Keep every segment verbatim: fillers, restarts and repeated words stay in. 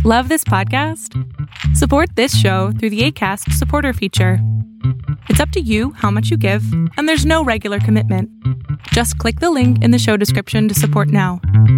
Love this podcast? Support this show through the Acast supporter feature. It's up to you how much you give, and there's no regular commitment. Just click the link in the show description to support now.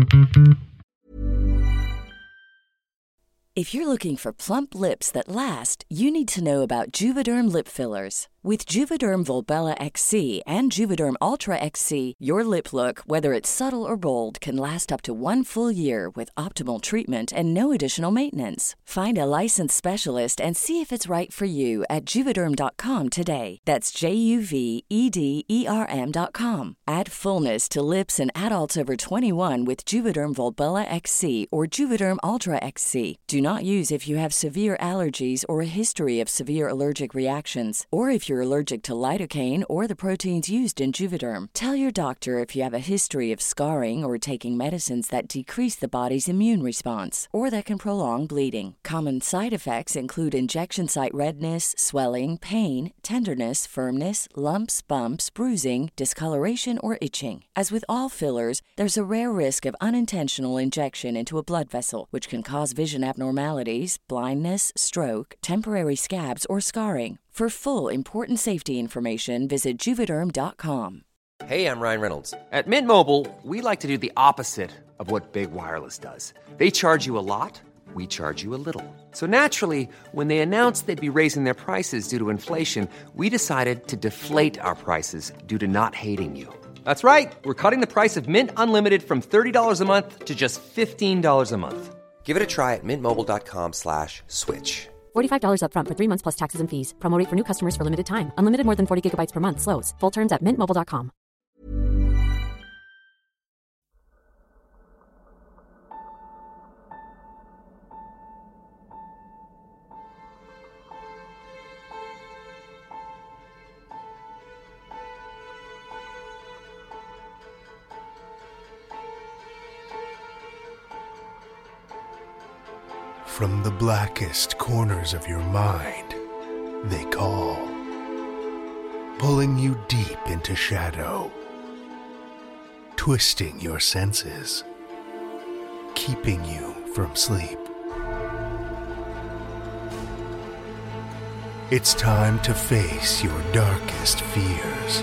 If you're looking for plump lips that last, you need to know about Juvederm lip fillers. With Juvederm Volbella X C and Juvederm Ultra X C, your lip look, whether it's subtle or bold, can last up to one full year with optimal treatment and no additional maintenance. Find a licensed specialist and see if it's right for you at Juvederm dot com today. That's J U V E D E R M dot com. Add fullness to lips in adults over twenty-one with Juvederm Volbella X C or Juvederm Ultra X C. Do not use if you have severe allergies or a history of severe allergic reactions, or if you're allergic to lidocaine or the proteins used in Juvederm. Tell your doctor if you have a history of scarring or taking medicines that decrease the body's immune response or that can prolong bleeding. Common side effects include injection site redness, swelling, pain, tenderness, firmness, lumps, bumps, bruising, discoloration, or itching. As with all fillers, there's a rare risk of unintentional injection into a blood vessel, which can cause vision abnormalities, blindness, stroke, temporary scabs, or scarring. For full, important safety information, visit Juvederm dot com. Hey, I'm Ryan Reynolds. At Mint Mobile, we like to do the opposite of what Big Wireless does. They charge you a lot, we charge you a little. So naturally, when they announced they'd be raising their prices due to inflation, we decided to deflate our prices due to not hating you. That's right. We're cutting the price of Mint Unlimited from thirty dollars a month to just fifteen dollars a month. Give it a try at mintmobile.com slash switch. forty-five dollars up front for three months plus taxes and fees. Promo rate for new customers for limited time. Unlimited more than forty gigabytes per month. Slows full terms at mint mobile dot com. From the blackest corners of your mind, they call, pulling you deep into shadow, twisting your senses, keeping you from sleep. It's time to face your darkest fears.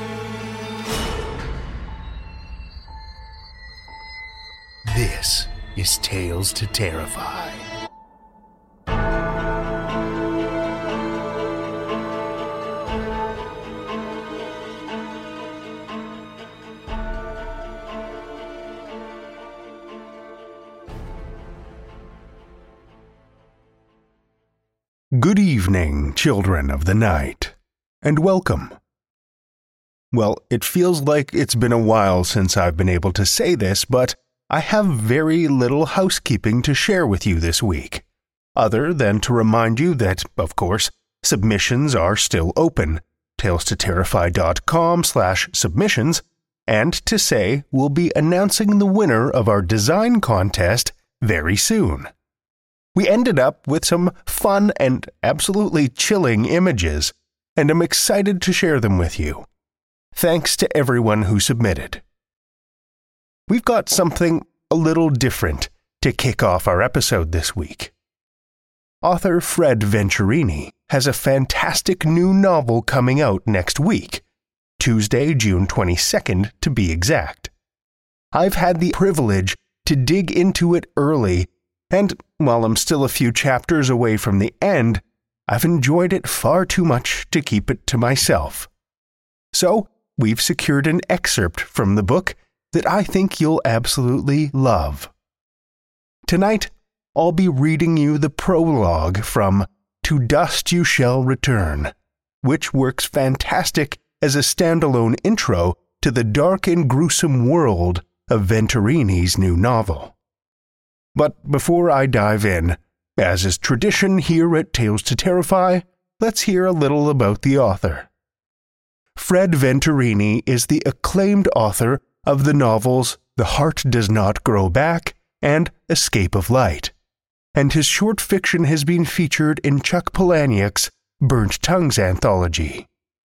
This is Tales to Terrify. Good evening, children of the night, and welcome. Well, it feels like it's been a while since I've been able to say this, but I have very little housekeeping to share with you this week, other than to remind you that, of course, submissions are still open, tales to terrify dot com slash submissions, and to say we'll be announcing the winner of our design contest very soon. We ended up with some fun and absolutely chilling images, and I'm excited to share them with you. Thanks to everyone who submitted. We've got something a little different to kick off our episode this week. Author Fred Venturini has a fantastic new novel coming out next week, Tuesday, June twenty-second to be exact. I've had the privilege to dig into it early, and while I'm still a few chapters away from the end, I've enjoyed it far too much to keep it to myself. So, we've secured an excerpt from the book that I think you'll absolutely love. Tonight, I'll be reading you the prologue from To Dust You Shall Return, which works fantastic as a standalone intro to the dark and gruesome world of Venturini's new novel. But before I dive in, as is tradition here at Tales to Terrify, let's hear a little about the author. Fred Venturini is the acclaimed author of the novels The Heart Does Not Grow Back and Escape of Light, and his short fiction has been featured in Chuck Palahniuk's Burnt Tongues anthology.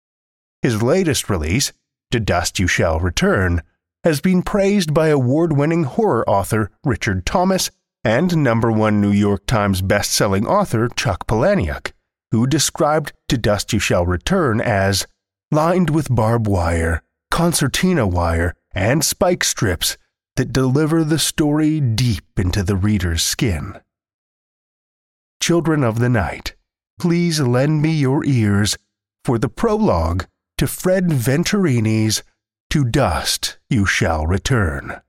His latest release, To Dust You Shall Return, has been praised by award-winning horror author Richard Thomas and number one New York Times best-selling author Chuck Palahniuk, who described To Dust You Shall Return as lined with barbed wire, concertina wire, and spike strips that deliver the story deep into the reader's skin. Children of the night, please lend me your ears for the prologue to Fred Venturini's To Dust You Shall Return.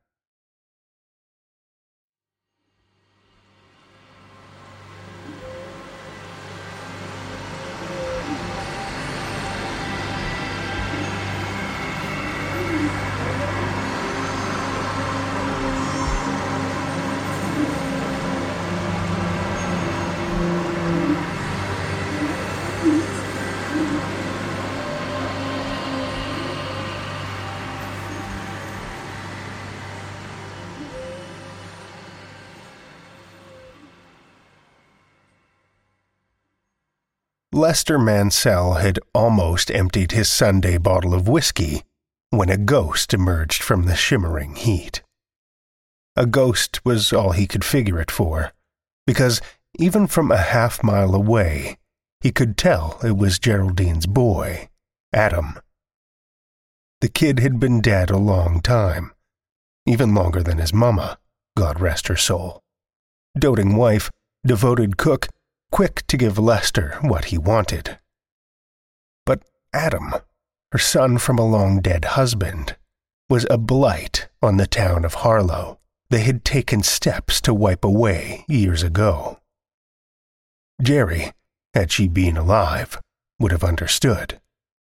Lester Mansell had almost emptied his Sunday bottle of whiskey when a ghost emerged from the shimmering heat. A ghost was all he could figure it for, because even from a half mile away, he could tell it was Geraldine's boy, Adam. The kid had been dead a long time, even longer than his mama, God rest her soul. Doting wife, devoted cook, quick to give Lester what he wanted. But Adam, her son from a long-dead husband, was a blight on the town of Harlow they had taken steps to wipe away years ago. Jerry, had she been alive, would have understood.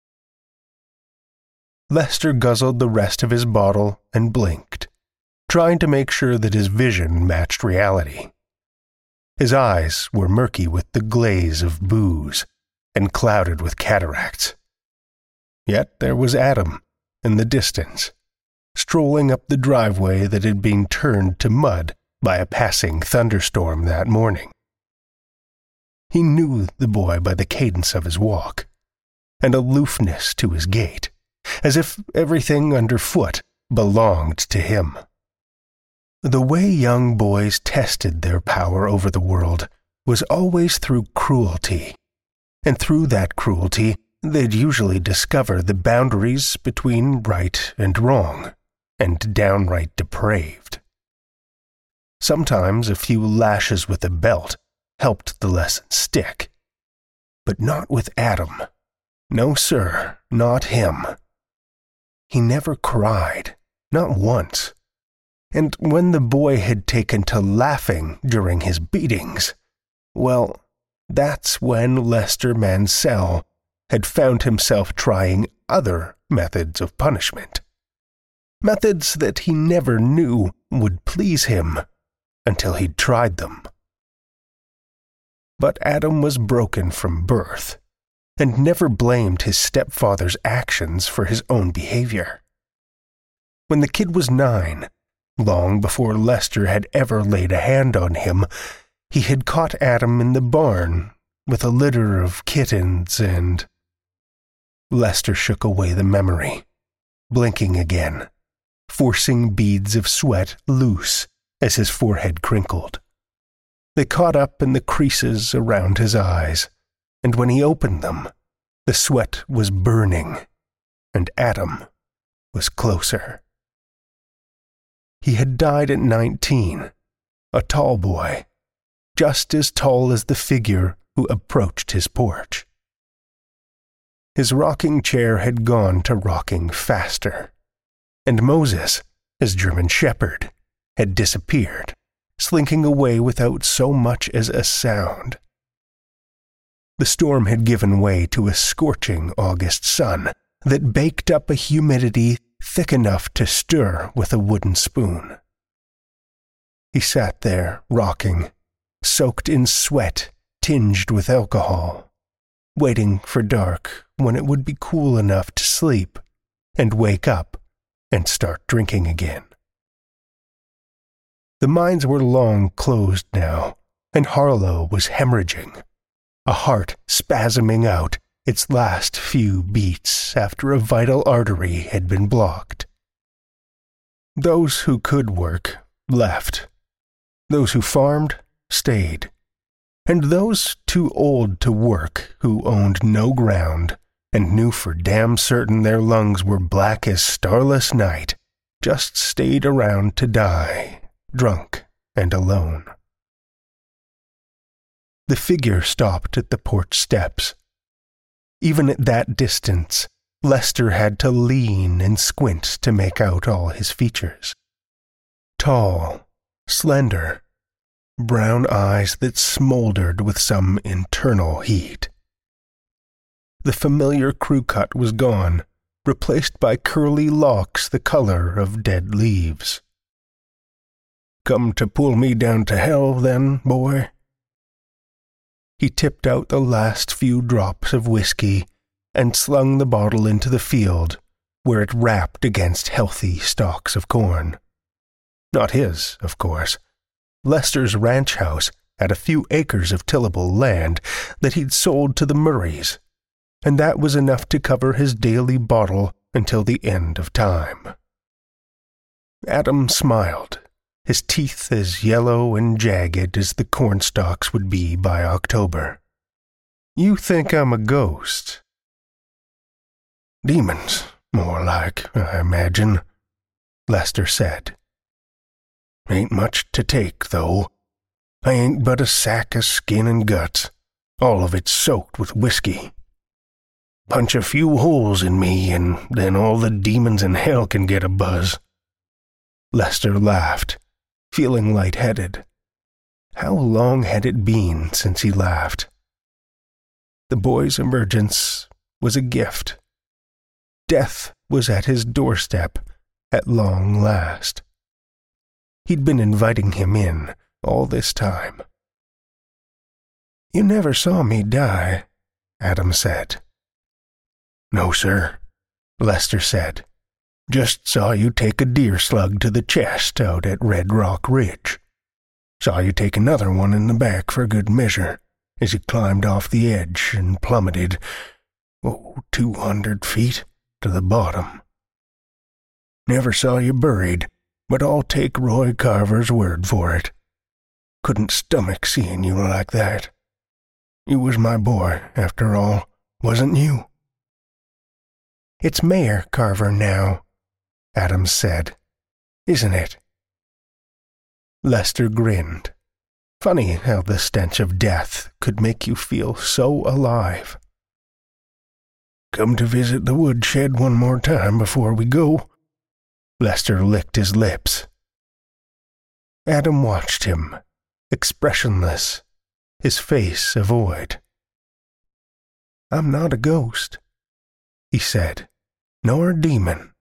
Lester guzzled the rest of his bottle and blinked, trying to make sure that his vision matched reality. His eyes were murky with the glaze of booze and clouded with cataracts. Yet there was Adam, in the distance, strolling up the driveway that had been turned to mud by a passing thunderstorm that morning. He knew the boy by the cadence of his walk, and aloofness to his gait, as if everything underfoot belonged to him. The way young boys tested their power over the world was always through cruelty, and through that cruelty they'd usually discover the boundaries between right and wrong, and downright depraved. Sometimes a few lashes with a belt helped the lesson stick, but not with Adam. No, sir, not him. He never cried, not once. And when the boy had taken to laughing during his beatings, well, that's when Lester Mansell had found himself trying other methods of punishment. Methods that he never knew would please him until he'd tried them. But Adam was broken from birth, and never blamed his stepfather's actions for his own behavior. When the kid was nine, long before Lester had ever laid a hand on him, he had caught Adam in the barn with a litter of kittens and... Lester shook away the memory, blinking again, forcing beads of sweat loose as his forehead crinkled. They caught up in the creases around his eyes, and when he opened them, the sweat was burning, and Adam was closer. He had died at nineteen, a tall boy, just as tall as the figure who approached his porch. His rocking chair had gone to rocking faster, and Moses, his German shepherd, had disappeared, slinking away without so much as a sound. The storm had given way to a scorching August sun that baked up a humidity thick enough to stir with a wooden spoon. He sat there, rocking, soaked in sweat tinged with alcohol, waiting for dark when it would be cool enough to sleep and wake up and start drinking again. The mines were long closed now, and Harlow was hemorrhaging, a heart spasming out its last few beats after a vital artery had been blocked. Those who could work left, Those who farmed stayed, and those too old to work who owned no ground and knew for damn certain their lungs were black as starless night just stayed around to die, drunk and alone. The figure stopped at the porch steps. Even at that distance, Lester had to lean and squint to make out all his features. Tall, slender, brown eyes that smoldered with some internal heat. The familiar crew cut was gone, replaced by curly locks the color of dead leaves. "Come to pull me down to hell, then, boy?" He tipped out the last few drops of whiskey and slung the bottle into the field, where it rapped against healthy stalks of corn. Not his, of course. Lester's ranch house had a few acres of tillable land that he'd sold to the Murrays, and that was enough to cover his daily bottle until the end of time. Adam smiled, his teeth as yellow and jagged as the cornstalks would be by October. "You think I'm a ghost?" "Demons, more like, I imagine," Lester said. "Ain't much to take, though. I ain't but a sack of skin and guts, all of it soaked with whiskey. Punch a few holes in me, and then all the demons in hell can get a buzz." Lester laughed, feeling lightheaded. How long had it been since he laughed? The boy's emergence was a gift. Death was at his doorstep at long last. He'd been inviting him in all this time. "You never saw me die," Adam said. "No, sir," Lester said. "Just saw you take a deer slug to the chest out at Red Rock Ridge. Saw you take another one in the back for good measure as you climbed off the edge and plummeted, oh, two hundred feet to the bottom. Never saw you buried, but I'll take Roy Carver's word for it. Couldn't stomach seeing you like that. You was my boy, after all, wasn't you?" "It's Mayor Carver now," Adams said. "Isn't it?" Lester grinned. Funny how the stench of death could make you feel so alive. "Come to visit the woodshed one more time before we go?" Lester licked his lips. Adam watched him, expressionless, his face a void. "I'm not a ghost," he said, "nor a demon."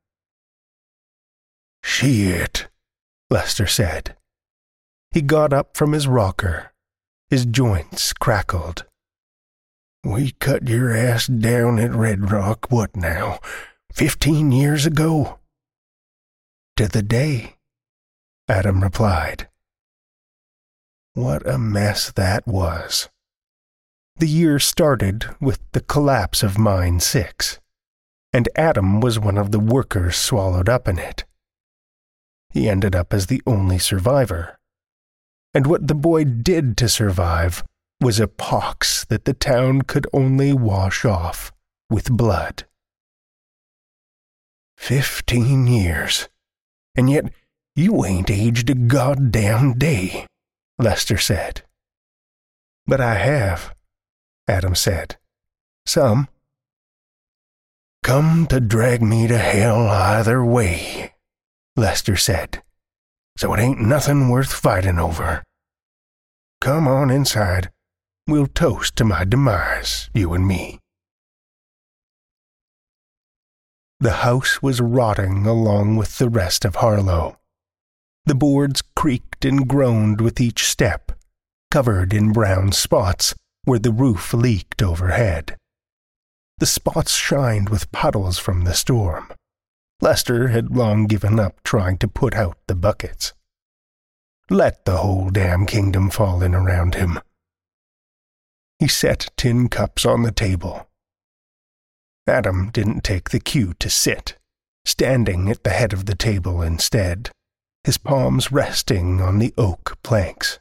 "Shit," Lester said. He got up from his rocker. His joints crackled. "We cut your ass down at Red Rock, what now, fifteen years ago?" "To the day," Adam replied. What a mess that was. The year started with the collapse of Mine six, and Adam was one of the workers swallowed up in it. He ended up as the only survivor. And what the boy did to survive was a pox that the town could only wash off with blood. Fifteen years, and yet you ain't aged a goddamn day, Lester said. "But I have," Adam said. "Some." "Come to drag me to hell either way," Lester said. "So it ain't nothing worth fighting over. Come on inside. We'll toast to my demise, you and me." The house was rotting along with the rest of Harlow. The boards creaked and groaned with each step, covered in brown spots where the roof leaked overhead. The spots shined with puddles from the storm. Lester had long given up trying to put out the buckets. Let the whole damn kingdom fall in around him. He set tin cups on the table. Adam didn't take the cue to sit, standing at the head of the table instead, his palms resting on the oak planks.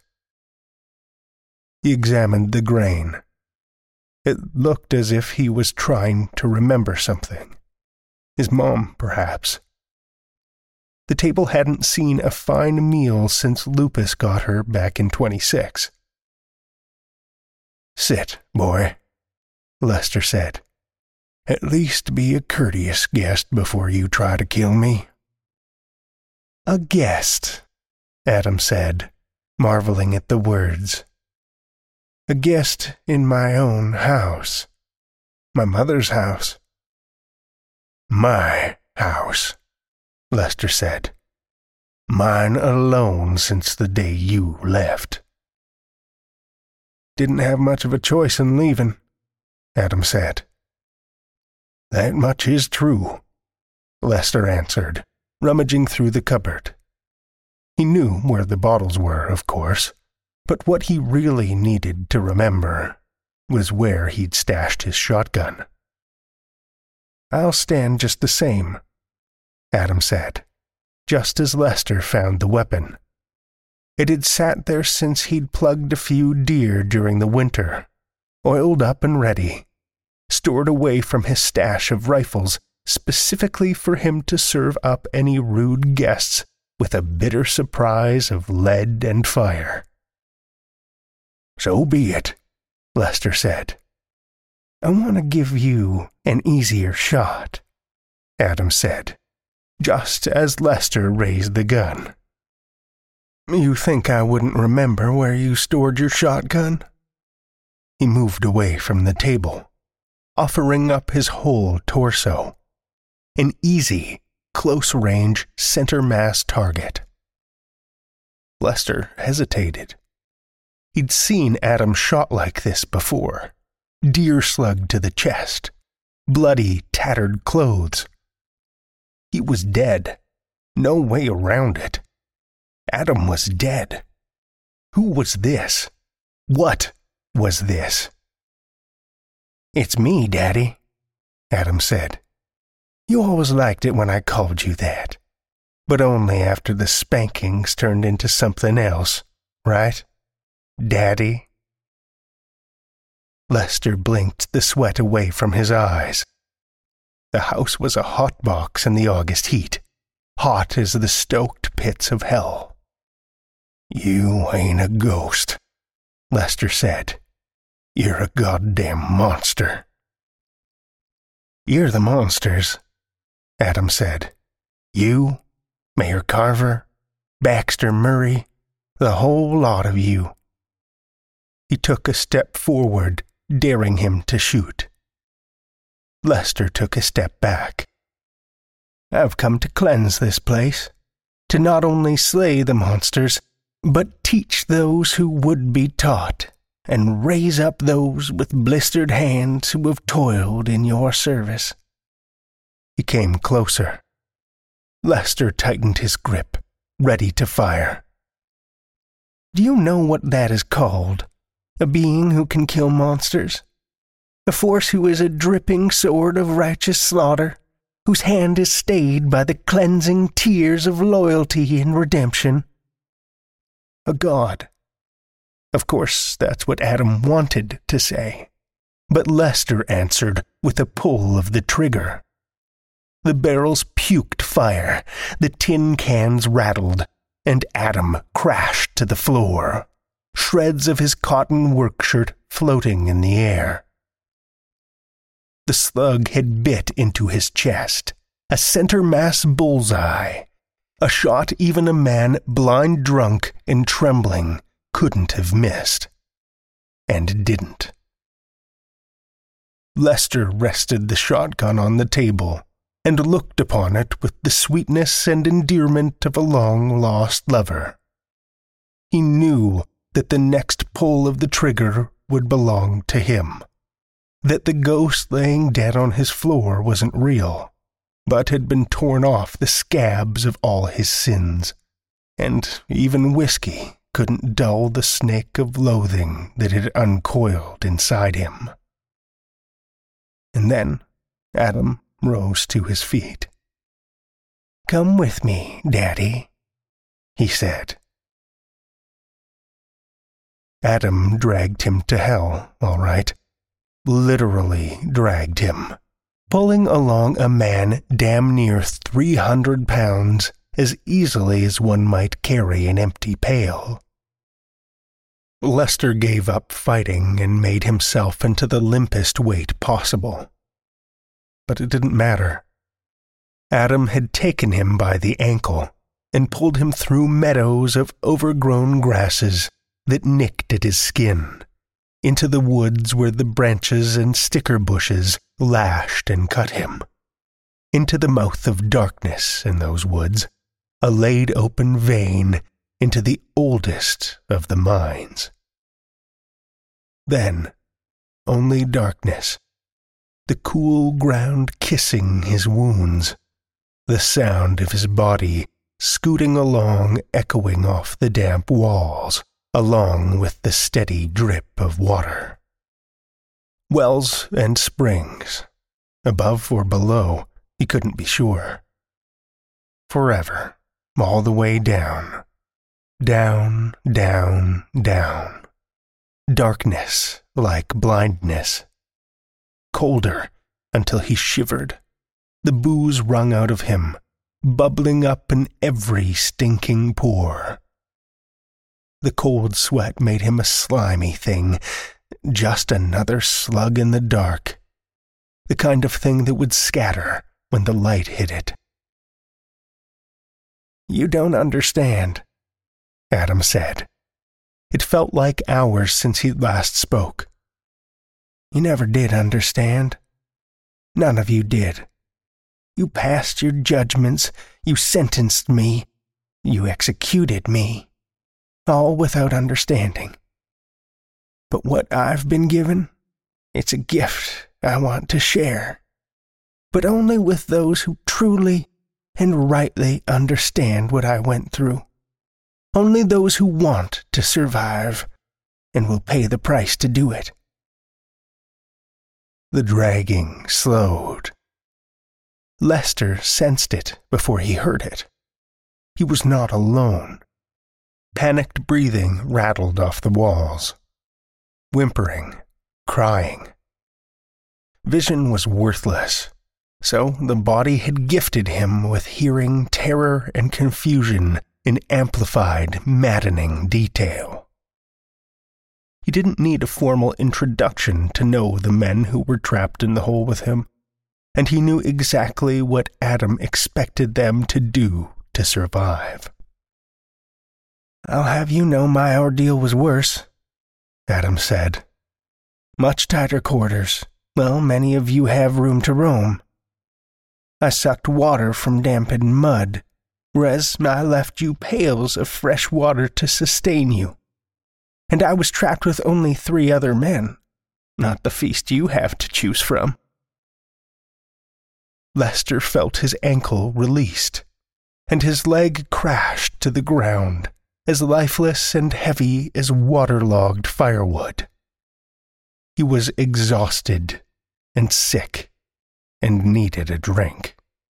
He examined the grain. It looked as if he was trying to remember something. His mom, perhaps. The table hadn't seen a fine meal since Lupus got her back in twenty-six. "Sit, boy," Lester said. "At least be a courteous guest before you try to kill me." "A guest," Adam said, marveling at the words. "A guest in my own house. My mother's house." "My house," Lester said. "Mine alone since the day you left." "Didn't have much of a choice in leaving," Adam said. "That much is true," Lester answered, rummaging through the cupboard. He knew where the bottles were, of course, but what he really needed to remember was where he'd stashed his shotgun. "I'll stand just the same," Adam said, just as Lester found the weapon. It had sat there since he'd plugged a few deer during the winter, oiled up and ready, stored away from his stash of rifles specifically for him to serve up any rude guests with a bitter surprise of lead and fire. "So be it," Lester said. "I want to give you an easier shot," Adam said, just as Lester raised the gun. "You think I wouldn't remember where you stored your shotgun?" He moved away from the table, offering up his whole torso. An easy, close-range, center-mass target. Lester hesitated. He'd seen Adam shot like this before. Deer slug to the chest. Bloody, tattered clothes. He was dead. No way around it. Adam was dead. Who was this? What was this? "It's me, Daddy," Adam said. "You always liked it when I called you that, but only after the spankings turned into something else, right, Daddy?" Lester blinked the sweat away from his eyes. The house was a hot box in the August heat, hot as the stoked pits of hell. "You ain't a ghost," Lester said. "You're a goddamn monster." "You're the monsters," Adam said. "You, Mayor Carver, Baxter Murray, the whole lot of you." He took a step forward, daring him to shoot. Lester took a step back. "I've come to cleanse this place, to not only slay the monsters, but teach those who would be taught, and raise up those with blistered hands who have toiled in your service." He came closer. Lester tightened his grip, ready to fire. "Do you know what that is called? A being who can kill monsters? A force who is a dripping sword of righteous slaughter, whose hand is stayed by the cleansing tears of loyalty and redemption? A god." Of course, that's what Adam wanted to say, but Lester answered with a pull of the trigger. The barrels puked fire, the tin cans rattled, and Adam crashed to the floor, shreds of his cotton work shirt floating in the air. The slug had bit into his chest, a center-mass bullseye, a shot even a man blind drunk and trembling couldn't have missed, and didn't. Lester rested the shotgun on the table and looked upon it with the sweetness and endearment of a long-lost lover. He knew that the next pull of the trigger would belong to him, that the ghost laying dead on his floor wasn't real, but had been torn off the scabs of all his sins, and even whiskey couldn't dull the snake of loathing that had uncoiled inside him. And then Adam rose to his feet. "Come with me, Daddy," he said. Adam dragged him to hell, all right. Literally dragged him, pulling along a man damn near three hundred pounds as easily as one might carry an empty pail. Lester gave up fighting and made himself into the limpest weight possible. But it didn't matter. Adam had taken him by the ankle and pulled him through meadows of overgrown grasses that nicked at his skin, into the woods where the branches and sticker bushes lashed and cut him, into the mouth of darkness in those woods, a laid-open vein into the oldest of the mines. Then, only darkness, the cool ground kissing his wounds, the sound of his body scooting along, echoing off the damp walls, along with the steady drip of water. Wells and springs, above or below, he couldn't be sure. Forever, all the way down. Down, down, down. Darkness like blindness. Colder until he shivered, the booze wrung out of him, bubbling up in every stinking pore. The cold sweat made him a slimy thing, just another slug in the dark, the kind of thing that would scatter when the light hit it. "You don't understand," Adam said. It felt like hours since he last spoke. "You never did understand. None of you did. You passed your judgments, you sentenced me, you executed me, all without understanding. But what I've been given, it's a gift I want to share, but only with those who truly and rightly understand what I went through. Only those who want to survive and will pay the price to do it." The dragging slowed. Lester sensed it before he heard it. He was not alone. Panicked breathing rattled off the walls. Whimpering, crying. Vision was worthless, so the body had gifted him with hearing terror and confusion in amplified, maddening detail. He didn't need a formal introduction to know the men who were trapped in the hole with him, and he knew exactly what Adam expected them to do to survive. "I'll have you know my ordeal was worse," Adam said. "Much tighter quarters. Well, many of you have room to roam. I sucked water from dampened mud, whereas I left you pails of fresh water to sustain you. And I was trapped with only three other men, not the feast you have to choose from." Lester felt his ankle released, and his leg crashed to the ground, as lifeless and heavy as waterlogged firewood. He was exhausted and sick, and needed a drink.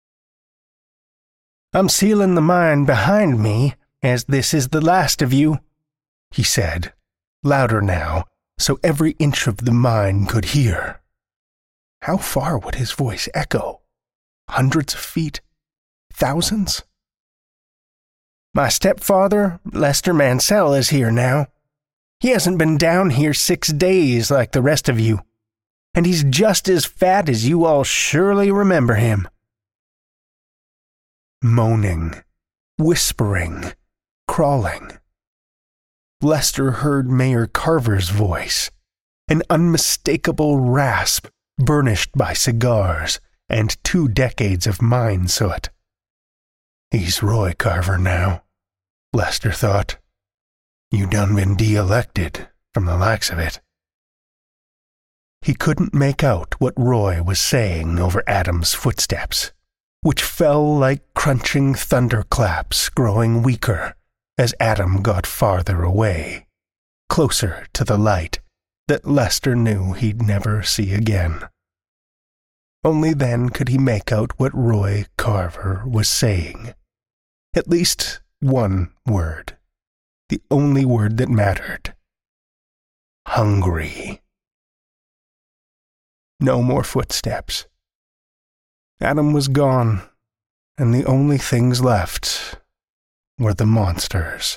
"I'm sealing the mine behind me, as this is the last of you," he said, louder now, so every inch of the mine could hear. How far would his voice echo? Hundreds of feet? Thousands? "My stepfather, Lester Mansell, is here now. He hasn't been down here six days like the rest of you, and he's just as fat as you all surely remember him." Moaning, whispering, crawling. Lester heard Mayor Carver's voice, an unmistakable rasp burnished by cigars and two decades of mine soot. "He's Roy Carver now," Lester thought. "You done been de-elected, from the likes of it." He couldn't make out what Roy was saying over Adam's footsteps, which fell like crunching thunderclaps, growing weaker as Adam got farther away, closer to the light that Lester knew he'd never see again. Only then could he make out what Roy Carver was saying, at least one word. The only word that mattered. Hungry. No more footsteps. Adam was gone, and the only things left were the monsters.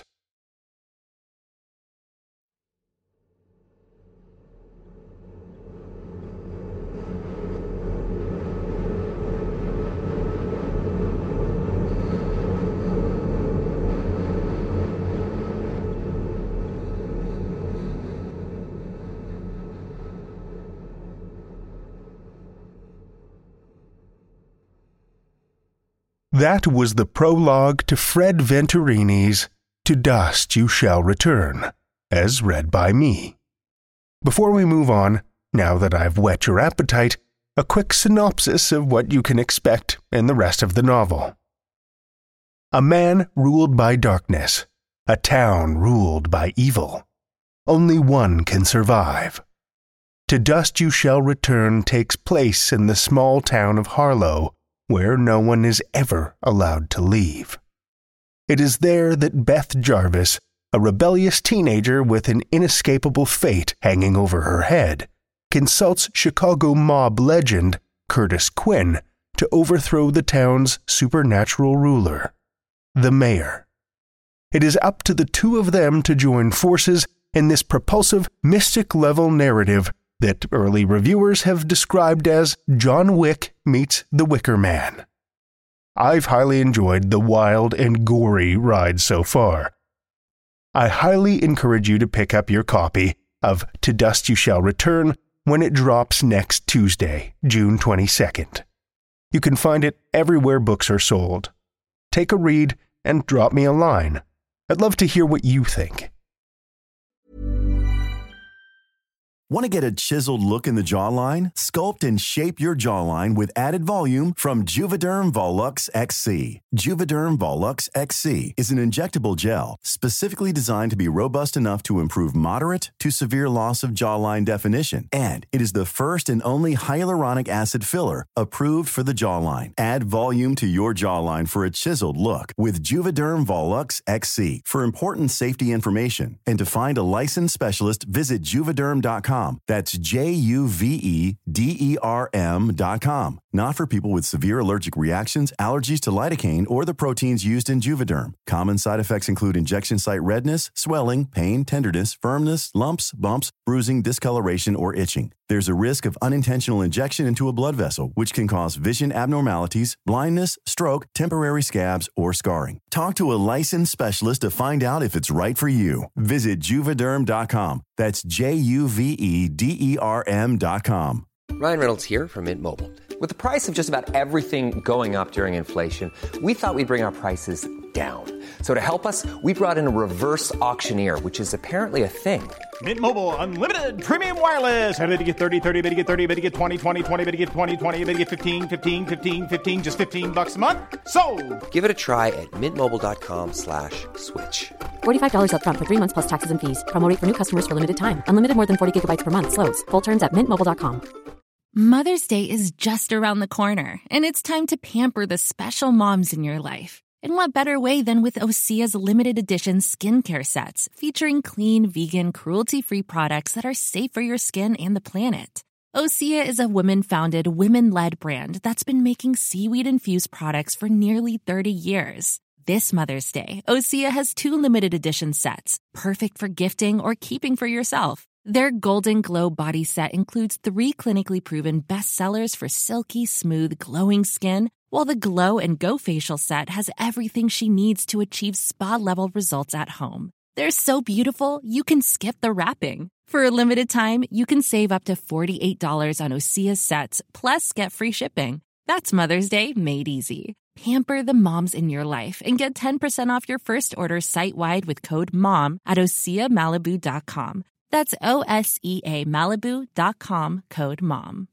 That was the prologue to Fred Venturini's To Dust You Shall Return, as read by me. Before we move on, now that I've whet your appetite, a quick synopsis of what you can expect in the rest of the novel. A man ruled by darkness, a town ruled by evil. Only one can survive. To Dust You Shall Return takes place in the small town of Harlow, where no one is ever allowed to leave. It is there that Beth Jarvis, a rebellious teenager with an inescapable fate hanging over her head, consults Chicago mob legend Curtis Quinn to overthrow the town's supernatural ruler, the mayor. It is up to the two of them to join forces in this propulsive, mystic-level narrative that early reviewers have described as John Wick meets The Wicker Man. I've highly enjoyed the wild and gory ride so far. I highly encourage you to pick up your copy of To Dust You Shall Return when it drops next Tuesday, June twenty-second. You can find it everywhere books are sold. Take a read and drop me a line. I'd love to hear what you think. Want to get a chiseled look in the jawline? Sculpt and shape your jawline with added volume from Juvederm Volux X C. Juvederm Volux X C is an injectable gel specifically designed to be robust enough to improve moderate to severe loss of jawline definition. And it is the first and only hyaluronic acid filler approved for the jawline. Add volume to your jawline for a chiseled look with Juvederm Volux X C. For important safety information and to find a licensed specialist, visit juvederm dot com. That's J U V E D E R M dot com. Not for people with severe allergic reactions, allergies to lidocaine, or the proteins used in Juvederm. Common side effects include injection site redness, swelling, pain, tenderness, firmness, lumps, bumps, bruising, discoloration, or itching. There's a risk of unintentional injection into a blood vessel, which can cause vision abnormalities, blindness, stroke, temporary scabs, or scarring. Talk to a licensed specialist to find out if it's right for you. Visit juvederm dot com. That's J U V E D E R M dot com. Ryan Reynolds here from Mint Mobile. With the price of just about everything going up during inflation, we thought we'd bring our prices down. So to help us, we brought in a reverse auctioneer, which is apparently a thing. Mint Mobile Unlimited Premium Wireless. How to get thirty, thirty, how to get thirty, how to get twenty, twenty, twenty, how to get twenty, twenty, how to get fifteen, fifteen, fifteen, fifteen, just fifteen bucks a month? Sold! Give it a try at mintmobile.com slash switch. forty-five dollars up front for three months plus taxes and fees. Promo rate for new customers for limited time. Unlimited more than forty gigabytes per month. Slows full terms at mint mobile dot com. Mother's Day is just around the corner, and it's time to pamper the special moms in your life. And what better way than with Osea's limited edition skincare sets, featuring clean, vegan, cruelty-free products that are safe for your skin and the planet. Osea is a women-founded, women-led brand that's been making seaweed-infused products for nearly thirty years. This Mother's Day, Osea has two limited edition sets, perfect for gifting or keeping for yourself. Their Golden Glow body set includes three clinically proven bestsellers for silky, smooth, glowing skin, while the Glow and Go facial set has everything she needs to achieve spa-level results at home. They're so beautiful, you can skip the wrapping. For a limited time, you can save up to forty-eight dollars on Osea's sets, plus get free shipping. That's Mother's Day made easy. Pamper the moms in your life and get ten percent off your first order site-wide with code MOM at osea malibu dot com. That's O S E A Malibu dot com, code MOM.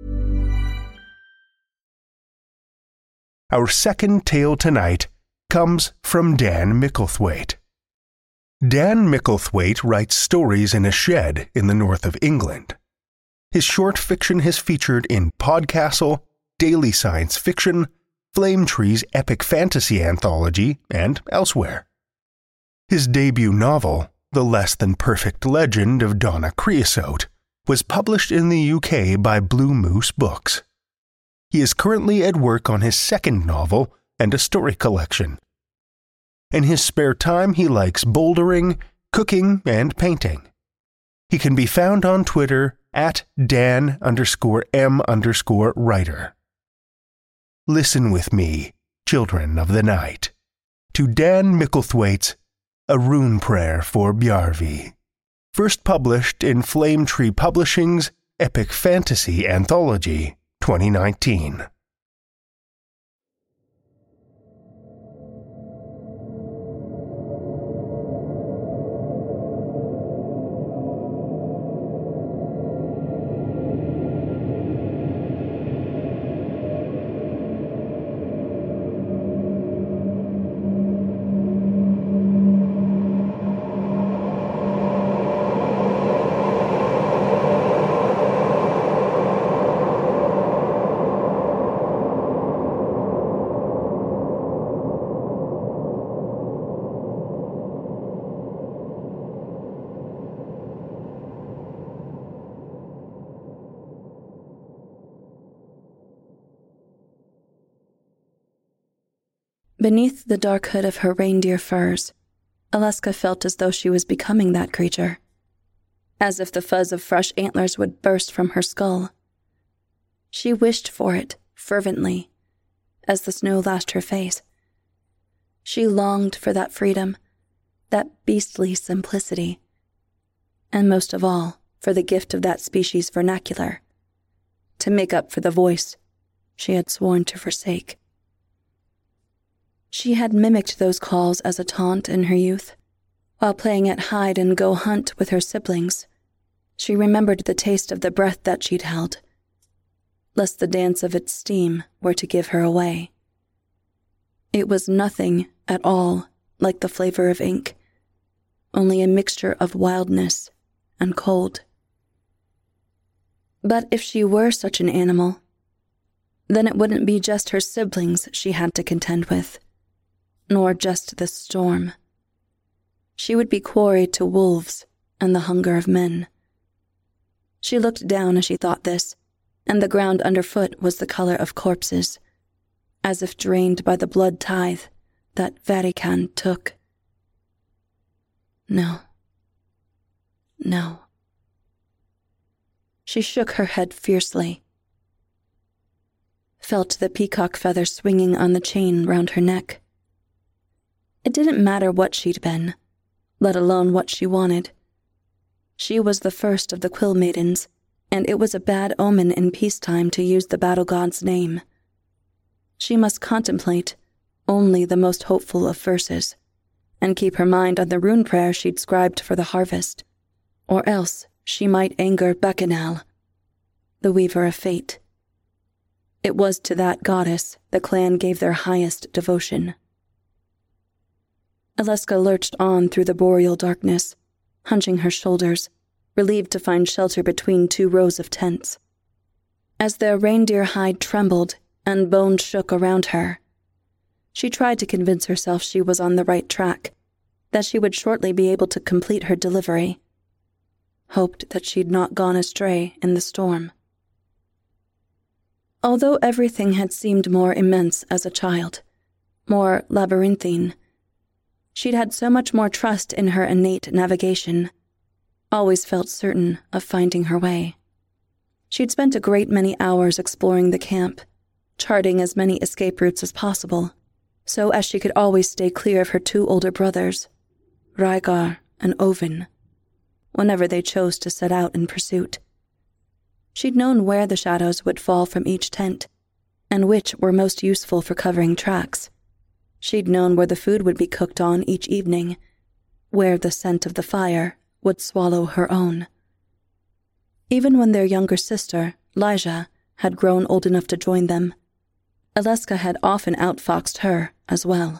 Our second tale tonight comes from Dan Micklethwaite. Dan Micklethwaite writes stories in a shed in the north of England. His short fiction has featured in Podcastle, Daily Science Fiction, Flametree's epic fantasy anthology, and elsewhere. His debut novel, The Less Than Perfect Legend of Donna Creosote, was published in the U K by Blue Moose Books. He is currently at work on his second novel and a story collection. In his spare time, he likes bouldering, cooking, and painting. He can be found on Twitter at Dan underscore M underscore writer. Listen with me, children of the night, to Dan Micklethwaite's A Rune Prayer for Bjarvi, first published in Flametree Publishing's Epic Fantasy Anthology twenty nineteen. Beneath the dark hood of her reindeer furs, Aleska felt as though she was becoming that creature, as if the fuzz of fresh antlers would burst from her skull. She wished for it fervently, as the snow lashed her face. She longed for that freedom, that beastly simplicity, and most of all, for the gift of that species' vernacular, to make up for the voice she had sworn to forsake. She had mimicked those calls as a taunt in her youth. While playing at hide-and-go-hunt with her siblings, she remembered the taste of the breath that she'd held, lest the dance of its steam were to give her away. It was nothing at all like the flavor of ink, only a mixture of wildness and cold. But if she were such an animal, then it wouldn't be just her siblings she had to contend with, nor just the storm. She would be quarry to wolves and the hunger of men. She looked down as she thought this, and the ground underfoot was the color of corpses, as if drained by the blood tithe that Vatican took. No. No. She shook her head fiercely, felt the peacock feather swinging on the chain round her neck. It didn't matter what she'd been, let alone what she wanted. She was the first of the Quill Maidens, and it was a bad omen in peacetime to use the battle god's name. She must contemplate only the most hopeful of verses, and keep her mind on the rune prayer she'd scribed for the harvest, or else she might anger Bacchanal, the weaver of fate. It was to that goddess the clan gave their highest devotion. Aleska lurched on through the boreal darkness, hunching her shoulders, relieved to find shelter between two rows of tents. As their reindeer hide trembled and bones shook around her, she tried to convince herself she was on the right track, that she would shortly be able to complete her delivery. Hoped that she'd not gone astray in the storm. Although everything had seemed more immense as a child, more labyrinthine, she'd had so much more trust in her innate navigation, always felt certain of finding her way. She'd spent a great many hours exploring the camp, charting as many escape routes as possible, so as she could always stay clear of her two older brothers, Rygar and Ovin, whenever they chose to set out in pursuit. She'd known where the shadows would fall from each tent, and which were most useful for covering tracks. She'd known where the food would be cooked on each evening, where the scent of the fire would swallow her own. Even when their younger sister, Lyja, had grown old enough to join them, Aleska had often outfoxed her as well.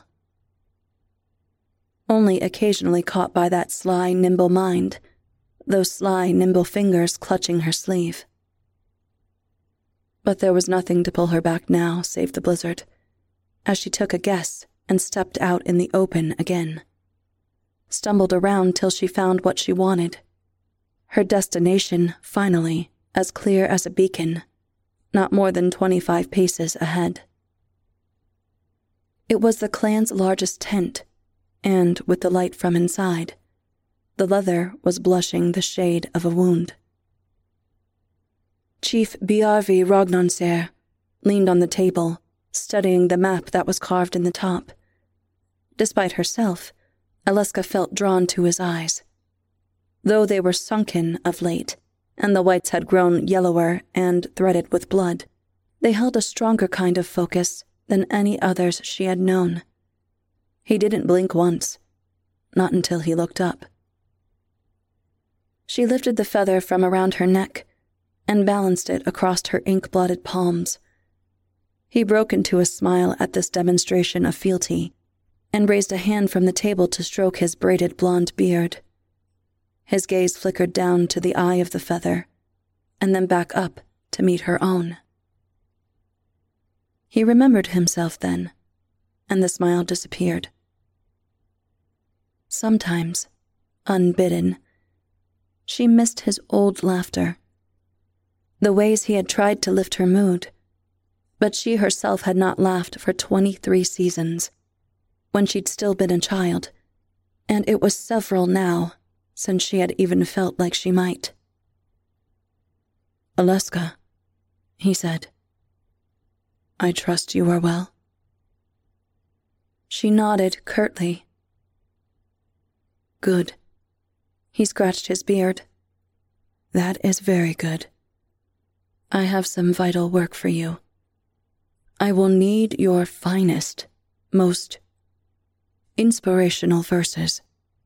Only occasionally caught by that sly, nimble mind, those sly, nimble fingers clutching her sleeve. But there was nothing to pull her back now save the blizzard, as she took a guess and stepped out in the open again. Stumbled around till she found what she wanted. Her destination, finally, as clear as a beacon, not more than twenty-five paces ahead. It was the clan's largest tent, and with the light from inside, the leather was blushing the shade of a wound. Chief Biarvi Rognonser leaned on the table, studying the map that was carved in the top. Despite herself, Aleska felt drawn to his eyes. Though they were sunken of late, and the whites had grown yellower and threaded with blood, they held a stronger kind of focus than any others she had known. He didn't blink once, not until he looked up. She lifted the feather from around her neck and balanced it across her ink-blotted palms. He broke into a smile at this demonstration of fealty and raised a hand from the table to stroke his braided blonde beard. His gaze flickered down to the eye of the feather and then back up to meet her own. He remembered himself then, and the smile disappeared. Sometimes, unbidden, she missed his old laughter, the ways he had tried to lift her mood, but she herself had not laughed for twenty-three seasons, when she'd still been a child, and it was several now since she had even felt like she might. "Aleska," he said, "I trust you are well." She nodded curtly. "Good." He scratched his beard. "That is very good. I have some vital work for you. I will need your finest, most inspirational verses."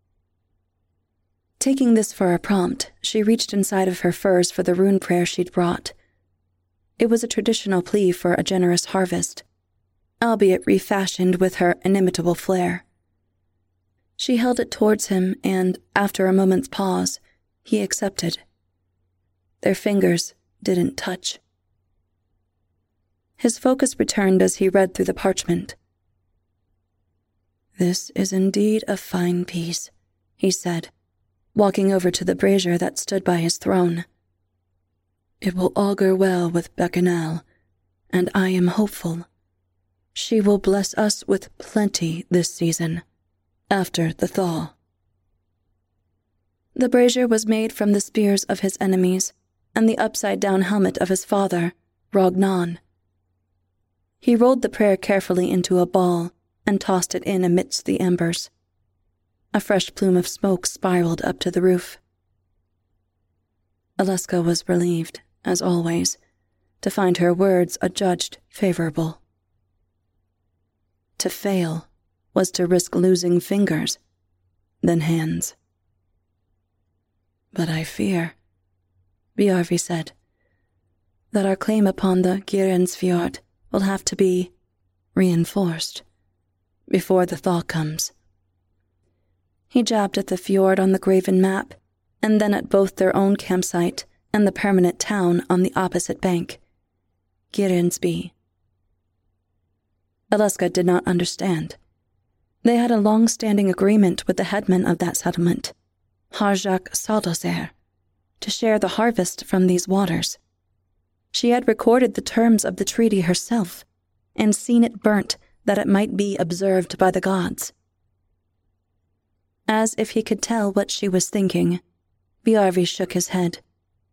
Taking this for a prompt, she reached inside of her furs for the rune prayer she'd brought. It was a traditional plea for a generous harvest, albeit refashioned with her inimitable flair. She held it towards him, and, after a moment's pause, he accepted. Their fingers didn't touch. His focus returned as he read through the parchment. "This is indeed a fine piece," he said, walking over to the brazier that stood by his throne. "It will augur well with Bacchanal, and I am hopeful. She will bless us with plenty this season, after the thaw." The brazier was made from the spears of his enemies and the upside-down helmet of his father, Rognon. He rolled the prayer carefully into a ball and tossed it in amidst the embers. A fresh plume of smoke spiraled up to the roof. Aleska was relieved, as always, to find her words adjudged favorable. To fail was to risk losing fingers, then hands. "But I fear," Biarvi said, "that our claim upon the Girensfjord will have to be reinforced before the thaw comes." He jabbed at the fjord on the graven map, and then at both their own campsite and the permanent town on the opposite bank, Girensby. Aleska did not understand. They had a long-standing agreement with the headman of that settlement, Harjak Saldoser, to share the harvest from these waters. She had recorded the terms of the treaty herself, and seen it burnt that it might be observed by the gods. As if he could tell what she was thinking, Biarvi shook his head.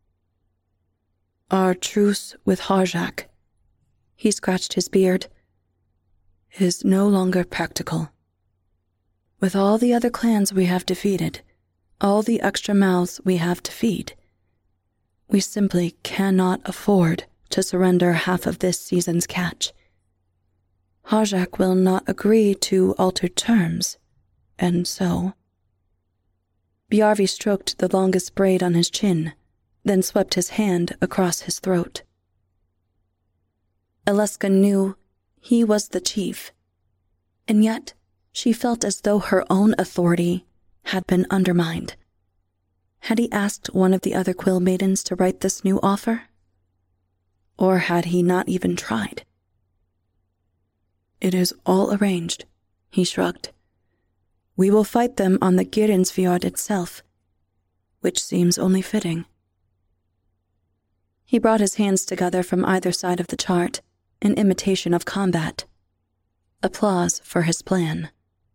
"Our truce with Harjak," he scratched his beard, "is no longer practical. With all the other clans we have defeated, all the extra mouths we have to feed, we simply cannot afford to surrender half of this season's catch. Harjak will not agree to altered terms, and so..." Biarvi stroked the longest braid on his chin, then swept his hand across his throat. Aleska knew he was the chief, and yet she felt as though her own authority had been undermined. Had he asked one of the other Quill Maidens to write this new offer? Or had he not even tried? It is all arranged, he shrugged. We will fight them on the Gyrensfjord itself, which seems only fitting. He brought his hands together from either side of the chart, in imitation of combat. Applause for his plan.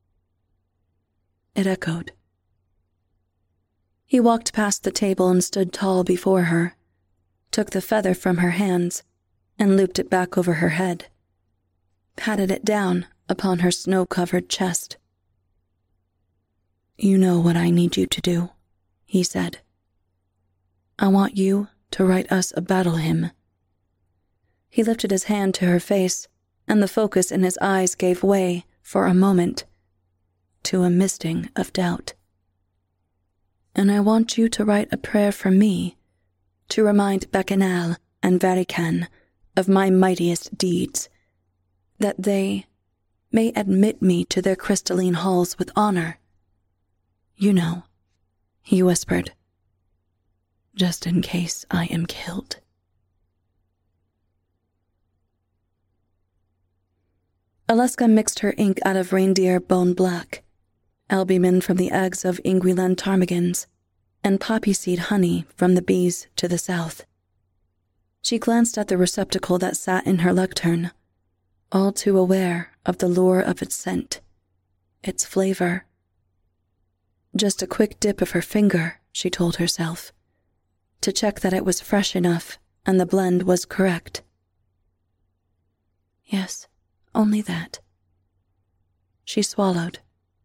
It echoed. He walked past the table and stood tall before her, took the feather from her hands, and looped it back over her head, patted it down upon her snow-covered chest. You know what I need you to do, he said. I want you to write us a battle hymn. He lifted his hand to her face, and the focus in his eyes gave way, for a moment, to a misting of doubt. And I want you to write a prayer for me, to remind Bacchanal and Varikan of my mightiest deeds, that they may admit me to their crystalline halls with honor. You know, he whispered, just in case I am killed. Alaska mixed her ink out of reindeer bone black, albumin from the eggs of Ingwiland ptarmigans, and poppy seed honey from the bees to the south. She glanced at the receptacle that sat in her lectern, all too aware of the lure of its scent, its flavor. Just a quick dip of her finger, she told herself, to check that it was fresh enough and the blend was correct. Yes, only that. She swallowed.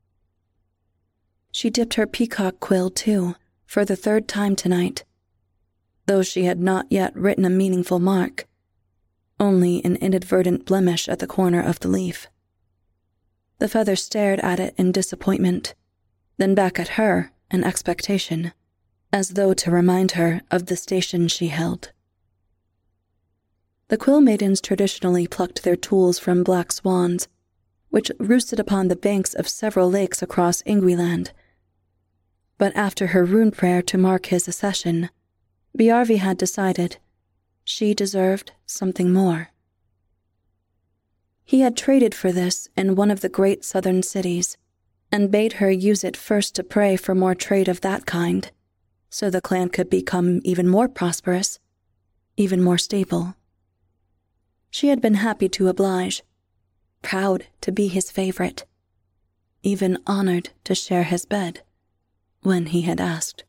She dipped her peacock quill, too, for the third time tonight, though she had not yet written a meaningful mark, only an inadvertent blemish at the corner of the leaf. The feather stared at it in disappointment, then back at her in expectation, as though to remind her of the station she held. The quill maidens traditionally plucked their tools from black swans, which roosted upon the banks of several lakes across Ingwiland. But after her rune prayer to mark his accession, Biarvi had decided she deserved something more. He had traded for this in one of the great southern cities, and bade her use it first to pray for more trade of that kind, so the clan could become even more prosperous, even more stable. She had been happy to oblige, proud to be his favorite, even honored to share his bed, when he had asked.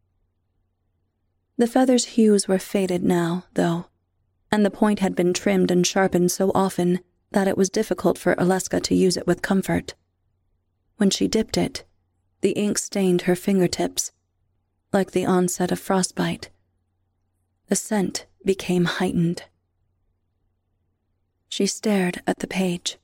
The feather's hues were faded now, though, and the point had been trimmed and sharpened so often that it was difficult for Alaska to use it with comfort. When she dipped it, the ink stained her fingertips, like the onset of frostbite. The scent became heightened. She stared at the page.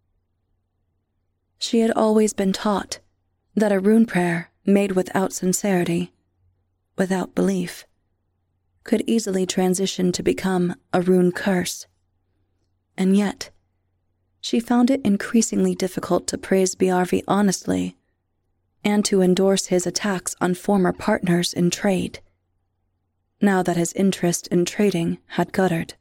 She had always been taught that a rune prayer made without sincerity, without belief, could easily transition to become a rune curse. And yet, she found it increasingly difficult to praise Biarvi honestly and to endorse his attacks on former partners in trade, now that his interest in trading had guttered,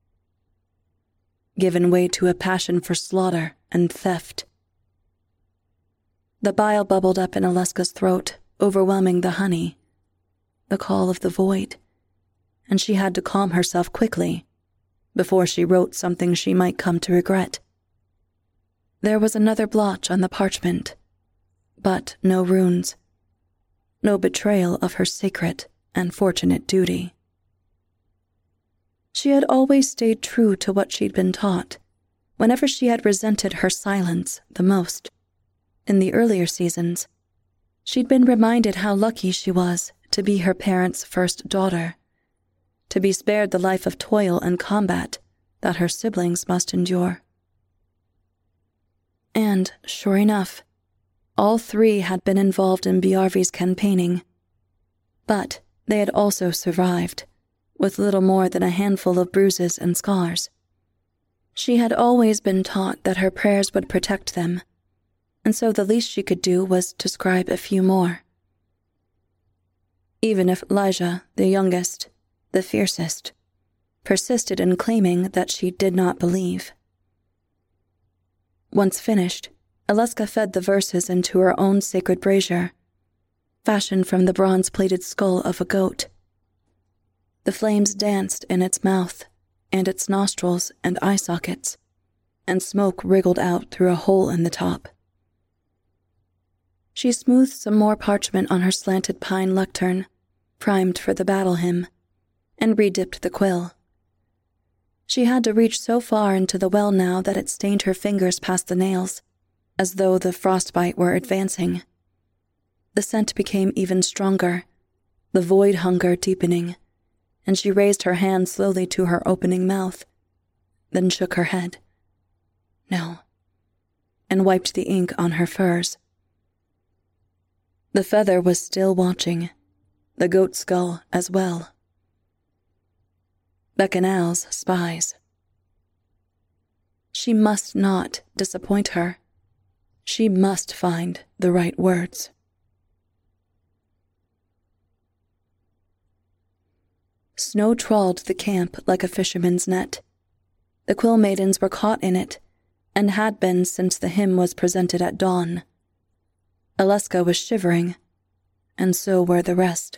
given way to a passion for slaughter and theft. The bile bubbled up in Alaska's throat, overwhelming the honey, the call of the void, and she had to calm herself quickly before she wrote something she might come to regret. There was another blotch on the parchment, but no runes, no betrayal of her sacred and fortunate duty. She had always stayed true to what she'd been taught, whenever she had resented her silence the most. In the earlier seasons, she'd been reminded how lucky she was to be her parents' first daughter, to be spared the life of toil and combat that her siblings must endure. And, sure enough, all three had been involved in Biarvi's campaigning, but they had also survived, with little more than a handful of bruises and scars. She had always been taught that her prayers would protect them, and so the least she could do was to scribe a few more. Even if Lyja, the youngest, the fiercest, persisted in claiming that she did not believe. Once finished, Alesca fed the verses into her own sacred brazier, fashioned from the bronze-plated skull of a goat. The flames danced in its mouth and its nostrils and eye sockets, and smoke wriggled out through a hole in the top. She smoothed some more parchment on her slanted pine lectern, primed for the battle hymn, and redipped the quill. She had to reach so far into the well now that it stained her fingers past the nails, as though the frostbite were advancing. The scent became even stronger, the void hunger deepening, and she raised her hand slowly to her opening mouth, then shook her head. No, and wiped the ink on her furs. The feather was still watching, the goat skull as well. Bacchanal's spies. She must not disappoint her. She must find the right words. Snow trawled the camp like a fisherman's net. The quill maidens were caught in it, and had been since the hymn was presented at dawn. Alesca was shivering, and so were the rest.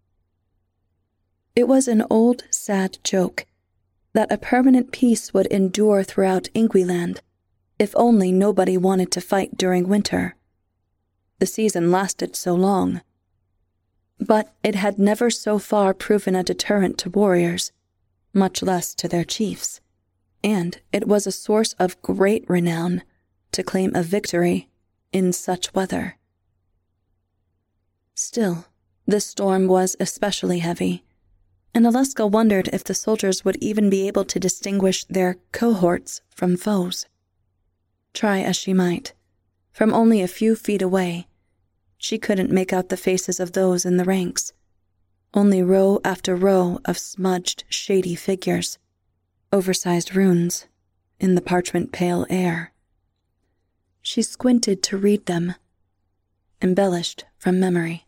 It was an old, sad joke that a permanent peace would endure throughout Ingweland if only nobody wanted to fight during winter. The season lasted so long. But it had never so far proven a deterrent to warriors, much less to their chiefs, and it was a source of great renown to claim a victory in such weather. Still, this storm was especially heavy, and Alesca wondered if the soldiers would even be able to distinguish their cohorts from foes. Try as she might, from only a few feet away, she couldn't make out the faces of those in the ranks, only row after row of smudged, shady figures, oversized runes in the parchment pale air. She squinted to read them, embellished from memory.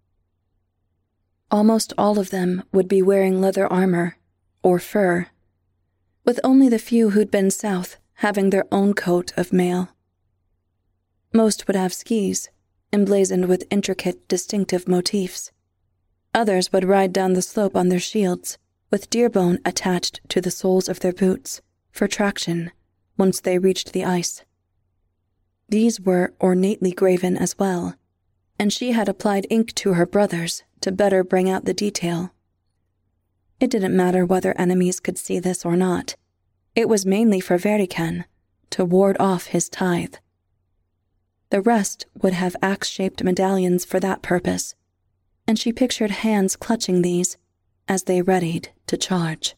Almost all of them would be wearing leather armor, or fur, with only the few who'd been south having their own coat of mail. Most would have skis, emblazoned with intricate, distinctive motifs. Others would ride down the slope on their shields, with deer bone attached to the soles of their boots, for traction, once they reached the ice. These were ornately graven as well, and she had applied ink to her brothers to better bring out the detail. It didn't matter whether enemies could see this or not. It was mainly for Verikan, to ward off his tithe. The rest would have axe-shaped medallions for that purpose, and she pictured hands clutching these as they readied to charge.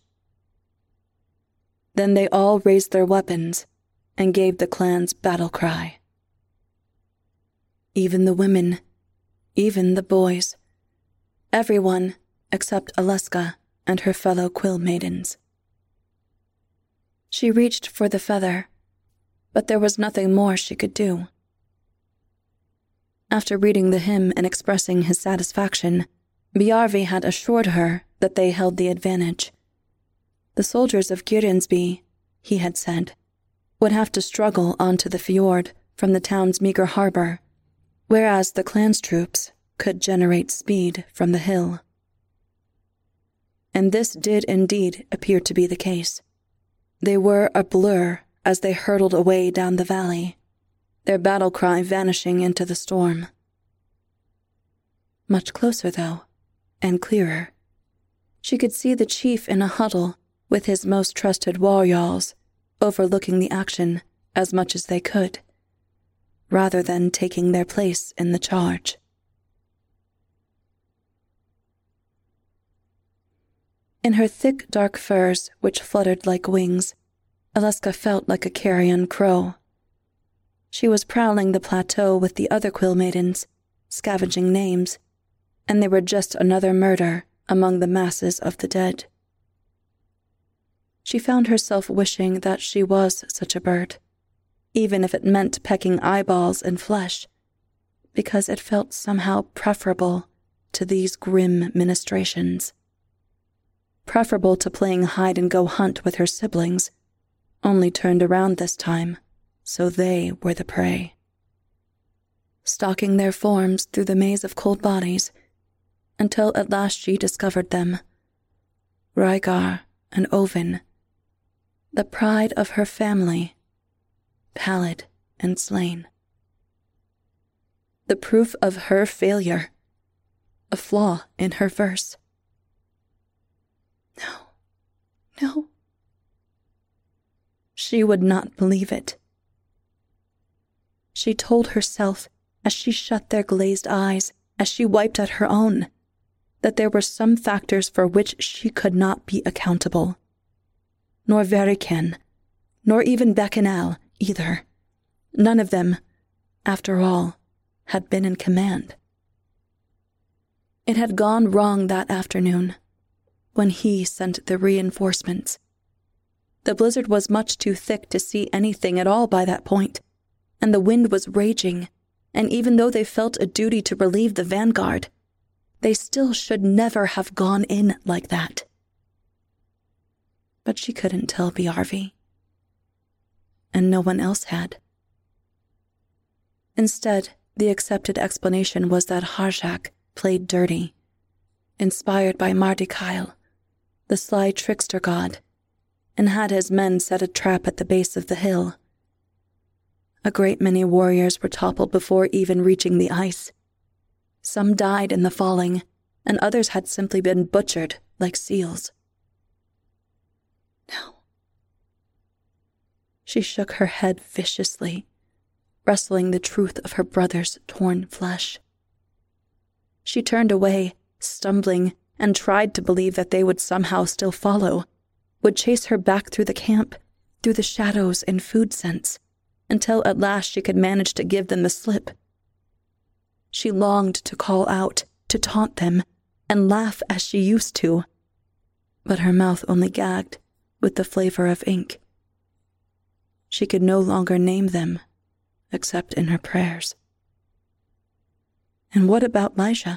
Then they all raised their weapons and gave the clan's battle cry. Even the women, even the boys, everyone except Alesca and her fellow quill maidens. She reached for the feather, but there was nothing more she could do. After reading the hymn and expressing his satisfaction, Biarvi had assured her that they held the advantage. The soldiers of Gyrinsby, he had said, would have to struggle onto the fjord from the town's meager harbor, whereas the clan's troops could generate speed from the hill. And this did indeed appear to be the case. They were a blur as they hurtled away down the valley, their battle cry vanishing into the storm. Much closer, though, and clearer. She could see the chief in a huddle with his most trusted warriors, overlooking the action as much as they could, rather than taking their place in the charge. In her thick, dark furs, which fluttered like wings, Alesca felt like a carrion crow. She was prowling the plateau with the other quill maidens, scavenging names, and they were just another murder among the masses of the dead. She found herself wishing that she was such a bird, even if it meant pecking eyeballs and flesh, because it felt somehow preferable to these grim ministrations. Preferable to playing hide-and-go-hunt with her siblings, only turned around this time so they were the prey. Stalking their forms through the maze of cold bodies, until at last she discovered them. Rhaegar and Owen, the pride of her family, pallid and slain. The proof of her failure, a flaw in her verse. No, no. She would not believe it. She told herself, as she shut their glazed eyes, as she wiped at her own, that there were some factors for which she could not be accountable. Nor Verican, nor even Bacchanal either. None of them, after all, had been in command. It had gone wrong that afternoon, when he sent the reinforcements. The blizzard was much too thick to see anything at all by that point, and the wind was raging, and even though they felt a duty to relieve the vanguard, they still should never have gone in like that. But she couldn't tell Biarvi, and no one else had. Instead, the accepted explanation was that Harjak played dirty, inspired by Mardykael, the sly trickster god, and had his men set a trap at the base of the hill. A great many warriors were toppled before even reaching the ice. Some died in the falling, and others had simply been butchered like seals. No. She shook her head viciously, wrestling the truth of her brother's torn flesh. She turned away, stumbling, and tried to believe that they would somehow still follow, would chase her back through the camp, through the shadows and food scents, until at last she could manage to give them the slip. She longed to call out, to taunt them, and laugh as she used to, but her mouth only gagged with the flavor of ink. She could no longer name them, except in her prayers. And what about Lyja?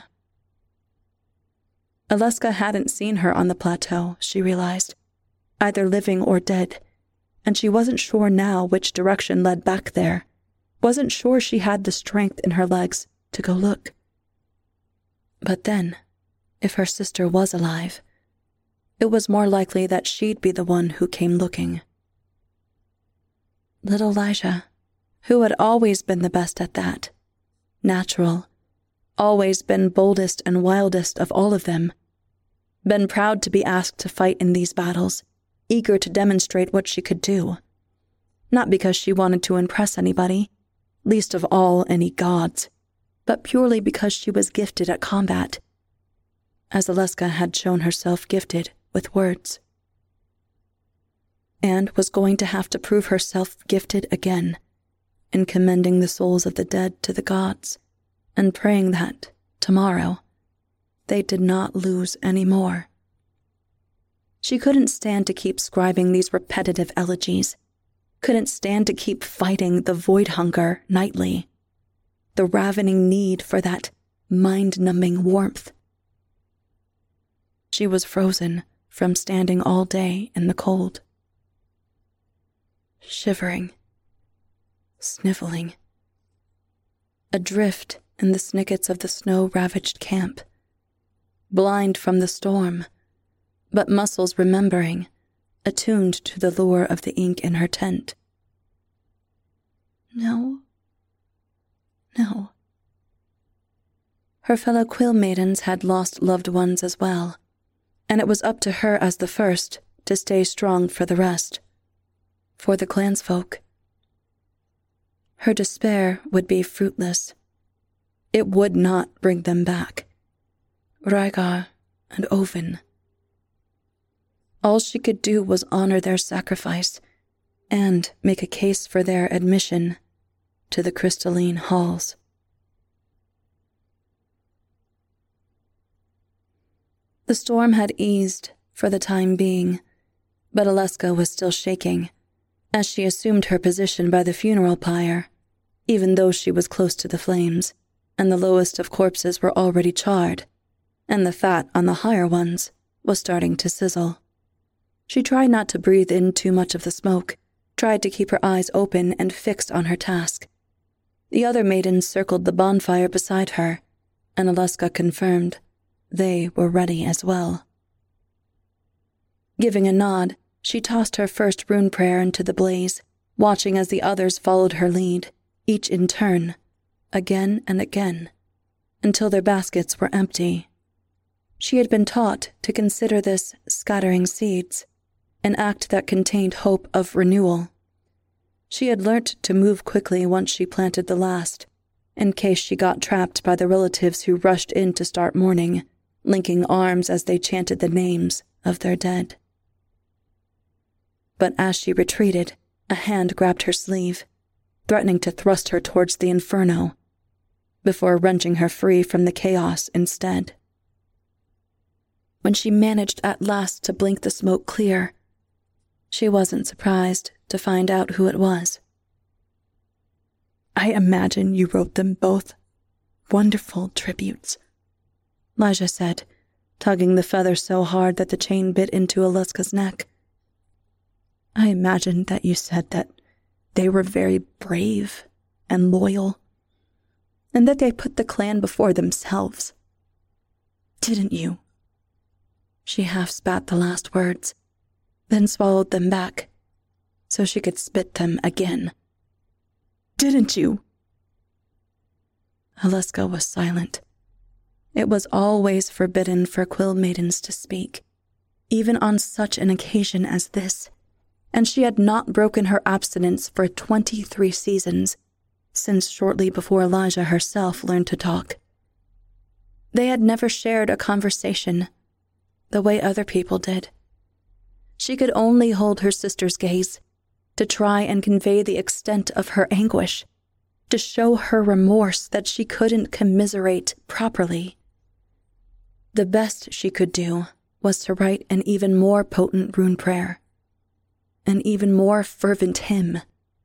Aleska hadn't seen her on the plateau, she realized, either living or dead, and she wasn't sure now which direction led back there, wasn't sure she had the strength in her legs to go look. But then, if her sister was alive, it was more likely that she'd be the one who came looking. Little Lyja, who had always been the best at that, natural, always been boldest and wildest of all of them, been proud to be asked to fight in these battles, eager to demonstrate what she could do. Not because she wanted to impress anybody, least of all any gods, but purely because she was gifted at combat, as Aleska had shown herself gifted with words. And was going to have to prove herself gifted again, in commending the souls of the dead to the gods, and praying that, tomorrow, they did not lose any more. She couldn't stand to keep scribing these repetitive elegies, couldn't stand to keep fighting the void hunger nightly, the ravening need for that mind-numbing warmth. She was frozen from standing all day in the cold. Shivering, sniveling, adrift in the snickets of the snow-ravaged camp, blind from the storm, but muscles remembering, attuned to the lure of the ink in her tent. No. No. Her fellow quill maidens had lost loved ones as well, and it was up to her as the first to stay strong for the rest, for the clansfolk. Her despair would be fruitless. It would not bring them back. Rhaegar and Owen. All she could do was honor their sacrifice and make a case for their admission to the crystalline halls. The storm had eased for the time being, but Aleska was still shaking as she assumed her position by the funeral pyre, even though she was close to the flames, and the lowest of corpses were already charred, and the fat on the higher ones was starting to sizzle. She tried not to breathe in too much of the smoke, tried to keep her eyes open and fixed on her task. The other maidens circled the bonfire beside her, and Alesca confirmed they were ready as well. Giving a nod, she tossed her first rune prayer into the blaze, watching as the others followed her lead, each in turn, again and again, until their baskets were empty. She had been taught to consider this scattering seeds, an act that contained hope of renewal. She had learnt to move quickly once she planted the last, in case she got trapped by the relatives who rushed in to start mourning, linking arms as they chanted the names of their dead. But as she retreated, a hand grabbed her sleeve, threatening to thrust her towards the inferno, before wrenching her free from the chaos instead. When she managed at last to blink the smoke clear, she wasn't surprised to find out who it was. "I imagine you wrote them both wonderful tributes," Lijah said, tugging the feather so hard that the chain bit into Alesca's neck. "I imagine that you said that they were very brave and loyal, and that they put the clan before themselves. Didn't you?" She half spat the last words, then swallowed them back, so she could spit them again. "Didn't you?" Alesca was silent. It was always forbidden for quill maidens to speak, even on such an occasion as this, and she had not broken her abstinence for twenty-three seasons, since shortly before Elijah herself learned to talk. They had never shared a conversation the way other people did. She could only hold her sister's gaze, to try and convey the extent of her anguish, to show her remorse that she couldn't commiserate properly. The best she could do was to write an even more potent rune prayer, an even more fervent hymn.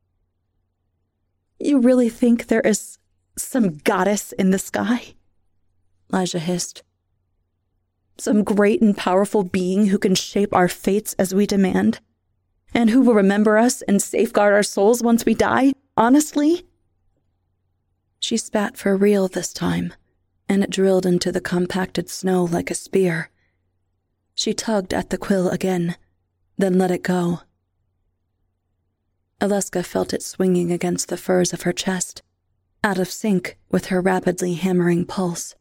"You really think there is some goddess in the sky?" Lijah hissed. "Some great and powerful being who can shape our fates as we demand, and who will remember us and safeguard our souls once we die, honestly?" She spat for real this time, and it drilled into the compacted snow like a spear. She tugged at the quill again, then let it go. Alesca felt it swinging against the furs of her chest, out of sync with her rapidly hammering pulse.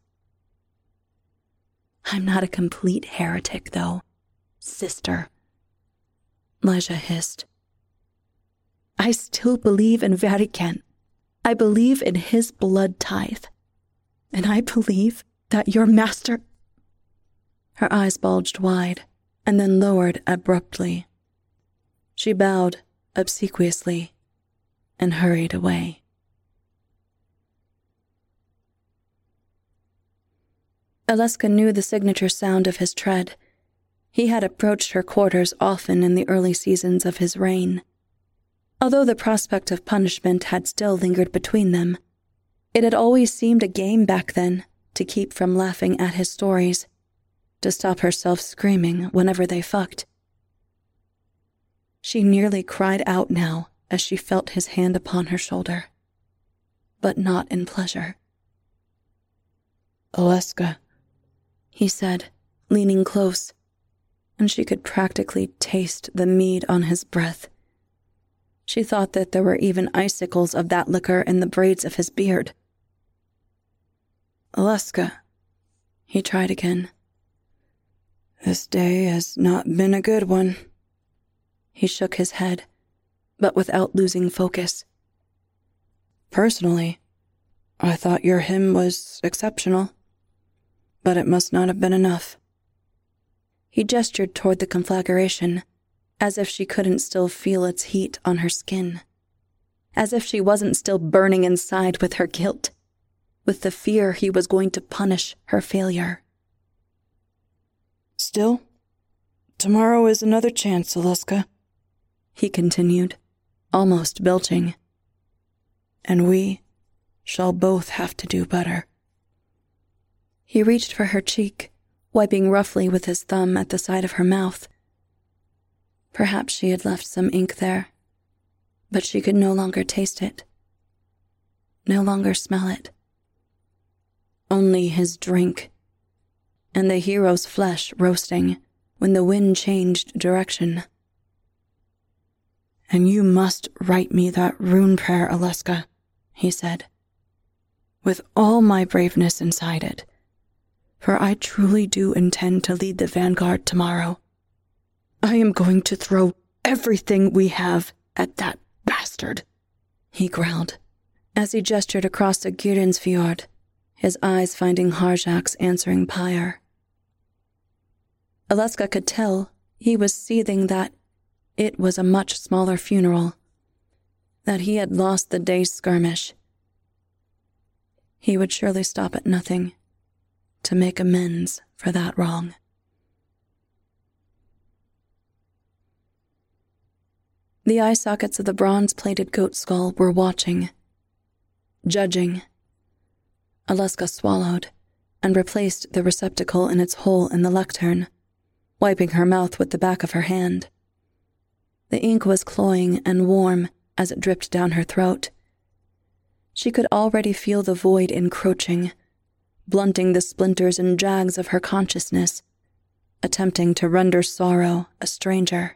"I'm not a complete heretic, though, sister," Lijah hissed. "I still believe in Varikan. I believe in his blood tithe. And I believe that your master—" Her eyes bulged wide, and then lowered abruptly. She bowed obsequiously and hurried away. Alesca knew the signature sound of his tread. He had approached her quarters often in the early seasons of his reign. Although the prospect of punishment had still lingered between them, it had always seemed a game back then to keep from laughing at his stories, to stop herself screaming whenever they fucked. She nearly cried out now as she felt his hand upon her shoulder, but not in pleasure. "Alesca," he said, leaning close, and she could practically taste the mead on his breath. She thought that there were even icicles of that liquor in the braids of his beard. "Alesca," he tried again. "This day has not been a good one." He shook his head, but without losing focus. "Personally, I thought your hymn was exceptional, but it must not have been enough." He gestured toward the conflagration, as if she couldn't still feel its heat on her skin, as if she wasn't still burning inside with her guilt, with the fear he was going to punish her failure. "Still, tomorrow is another chance, Alesca," he continued, almost belching. "And we shall both have to do better." He reached for her cheek, wiping roughly with his thumb at the side of her mouth. Perhaps she had left some ink there, But she could no longer taste it, no longer smell it. Only his drink, and the hero's flesh roasting when the wind changed direction. "And you must write me that rune prayer, Alesca," he said, "with all my braveness inside it, for I truly do intend to lead the vanguard tomorrow. I am going to throw everything we have at that bastard," he growled, as he gestured across the Gyrensfjord, his eyes finding Harjak's answering pyre. Alesca could tell he was seething that it was a much smaller funeral, that he had lost the day's skirmish. He would surely stop at nothing to make amends for that wrong. The eye sockets of the bronze-plated goat skull were watching, judging. Alesca swallowed and replaced the receptacle in its hole in the lectern, wiping her mouth with the back of her hand. The ink was cloying and warm as it dripped down her throat. She could already feel the void encroaching, blunting the splinters and jags of her consciousness, attempting to render sorrow a stranger.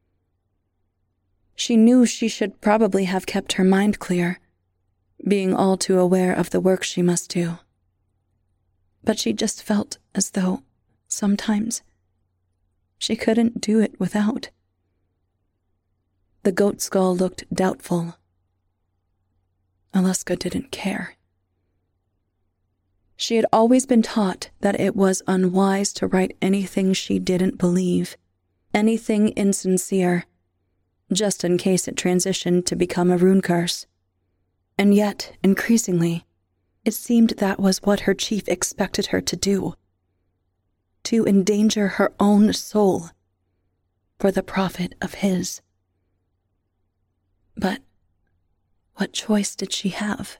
She knew she should probably have kept her mind clear, being all too aware of the work she must do. But she just felt as though, sometimes, she couldn't do it without. The goat skull looked doubtful. Alesca didn't care. She had always been taught that it was unwise to write anything she didn't believe, anything insincere, just in case it transitioned to become a rune curse. And yet, increasingly, it seemed that was what her chief expected her to do. To endanger her own soul for the profit of his. But what choice did she have?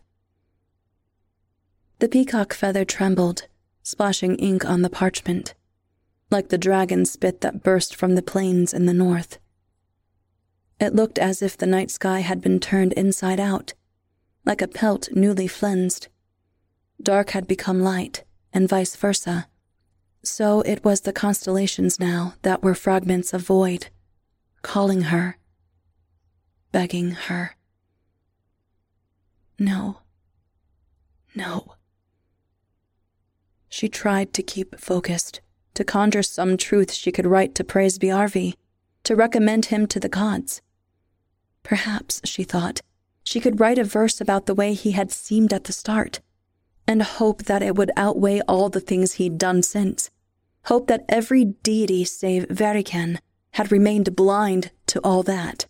The peacock feather trembled, splashing ink on the parchment, like the dragon spit that burst from the plains in the north. It looked as if the night sky had been turned inside out, like a pelt newly flensed. Dark had become light, and vice versa. So it was the constellations now that were fragments of void, calling her, begging her. No. No. She tried to keep focused, to conjure some truth she could write to praise Bjarvi, to recommend him to the gods. Perhaps, she thought, she could write a verse about the way he had seemed at the start, and hope that it would outweigh all the things he'd done since. Hope that every deity save Veriken had remained blind to all that.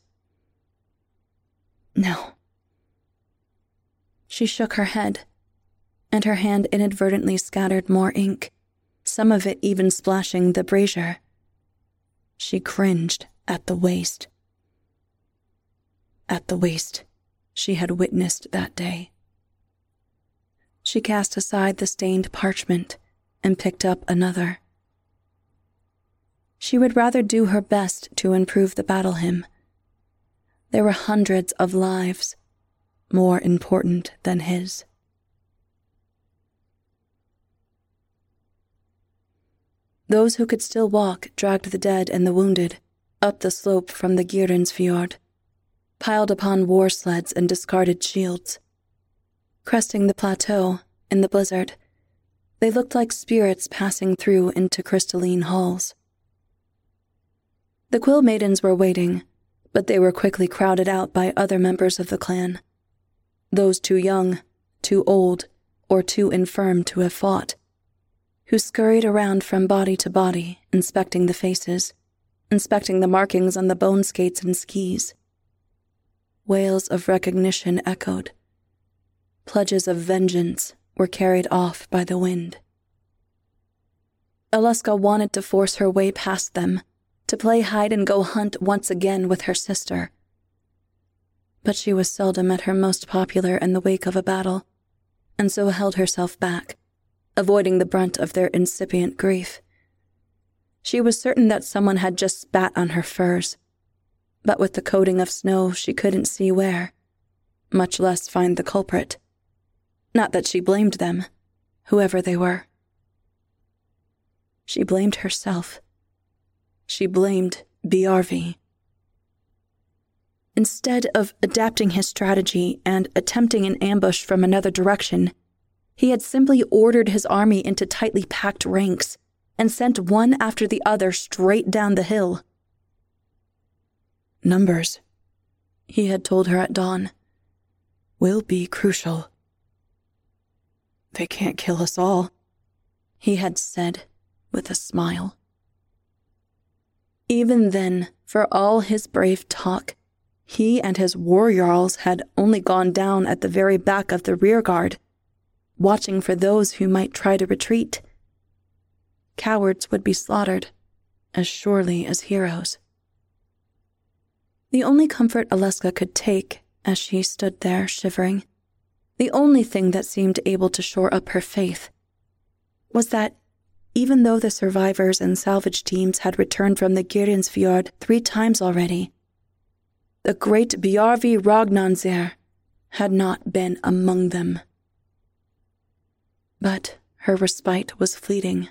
No. She shook her head, and her hand inadvertently scattered more ink, some of it even splashing the brazier. She cringed at the waste. At the waste she had witnessed that day. She cast aside the stained parchment and picked up another. She would rather do her best to improve the battle hymn. There were hundreds of lives, more important than his. Those who could still walk dragged the dead and the wounded up the slope from the Gyrensfjord, piled upon war sleds and discarded shields. Cresting the plateau in the blizzard, they looked like spirits passing through into crystalline halls. The Quill Maidens were waiting, but they were quickly crowded out by other members of the clan. Those too young, too old, or too infirm to have fought, who scurried around from body to body, inspecting the faces, inspecting the markings on the bone skates and skis. Wails of recognition echoed. Pledges of vengeance were carried off by the wind. Alesca wanted to force her way past them, to play hide-and-go-hunt once again with her sister. But she was seldom at her most popular in the wake of a battle, and so held herself back, avoiding the brunt of their incipient grief. She was certain that someone had just spat on her furs, but with the coating of snow she couldn't see where, much less find the culprit. Not that she blamed them, whoever they were. She blamed herself. She blamed Biarvi. Instead of adapting his strategy and attempting an ambush from another direction, he had simply ordered his army into tightly packed ranks and sent one after the other straight down the hill. Numbers, he had told her at dawn, will be crucial. They can't kill us all, he had said with a smile. Even then, for all his brave talk, he and his war jarls had only gone down at the very back of the rearguard, watching for those who might try to retreat. Cowards would be slaughtered as surely as heroes. The only comfort Aleska could take as she stood there shivering, the only thing that seemed able to shore up her faith, was that even though the survivors and salvage teams had returned from the Gyrinsfjord three times already, the great Biarvi Ragnanzir had not been among them. But her respite was fleeting.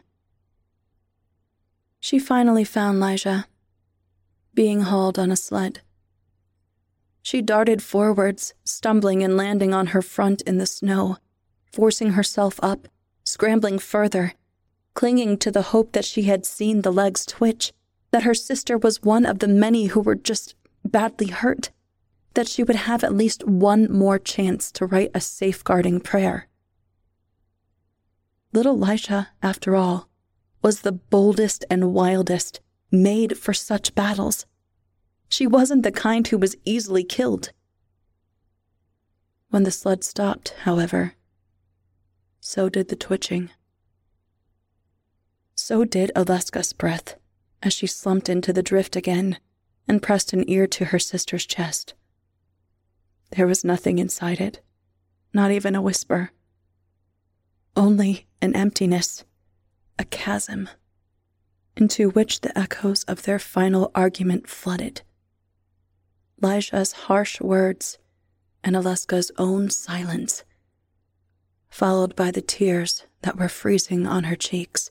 She finally found Lyja, being hauled on a sled. She darted forwards, stumbling and landing on her front in the snow, forcing herself up, scrambling further, clinging to the hope that she had seen the legs twitch, that her sister was one of the many who were just badly hurt, that she would have at least one more chance to write a safeguarding prayer. Little Lyja, after all, was the boldest and wildest, made for such battles. She wasn't the kind who was easily killed. When the sled stopped, however, so did the twitching. So did Aleska's breath as she slumped into the drift again and pressed an ear to her sister's chest. There was nothing inside it, not even a whisper. Only an emptiness, a chasm, into which the echoes of their final argument flooded. Lyja's harsh words and Aleska's own silence, followed by the tears that were freezing on her cheeks.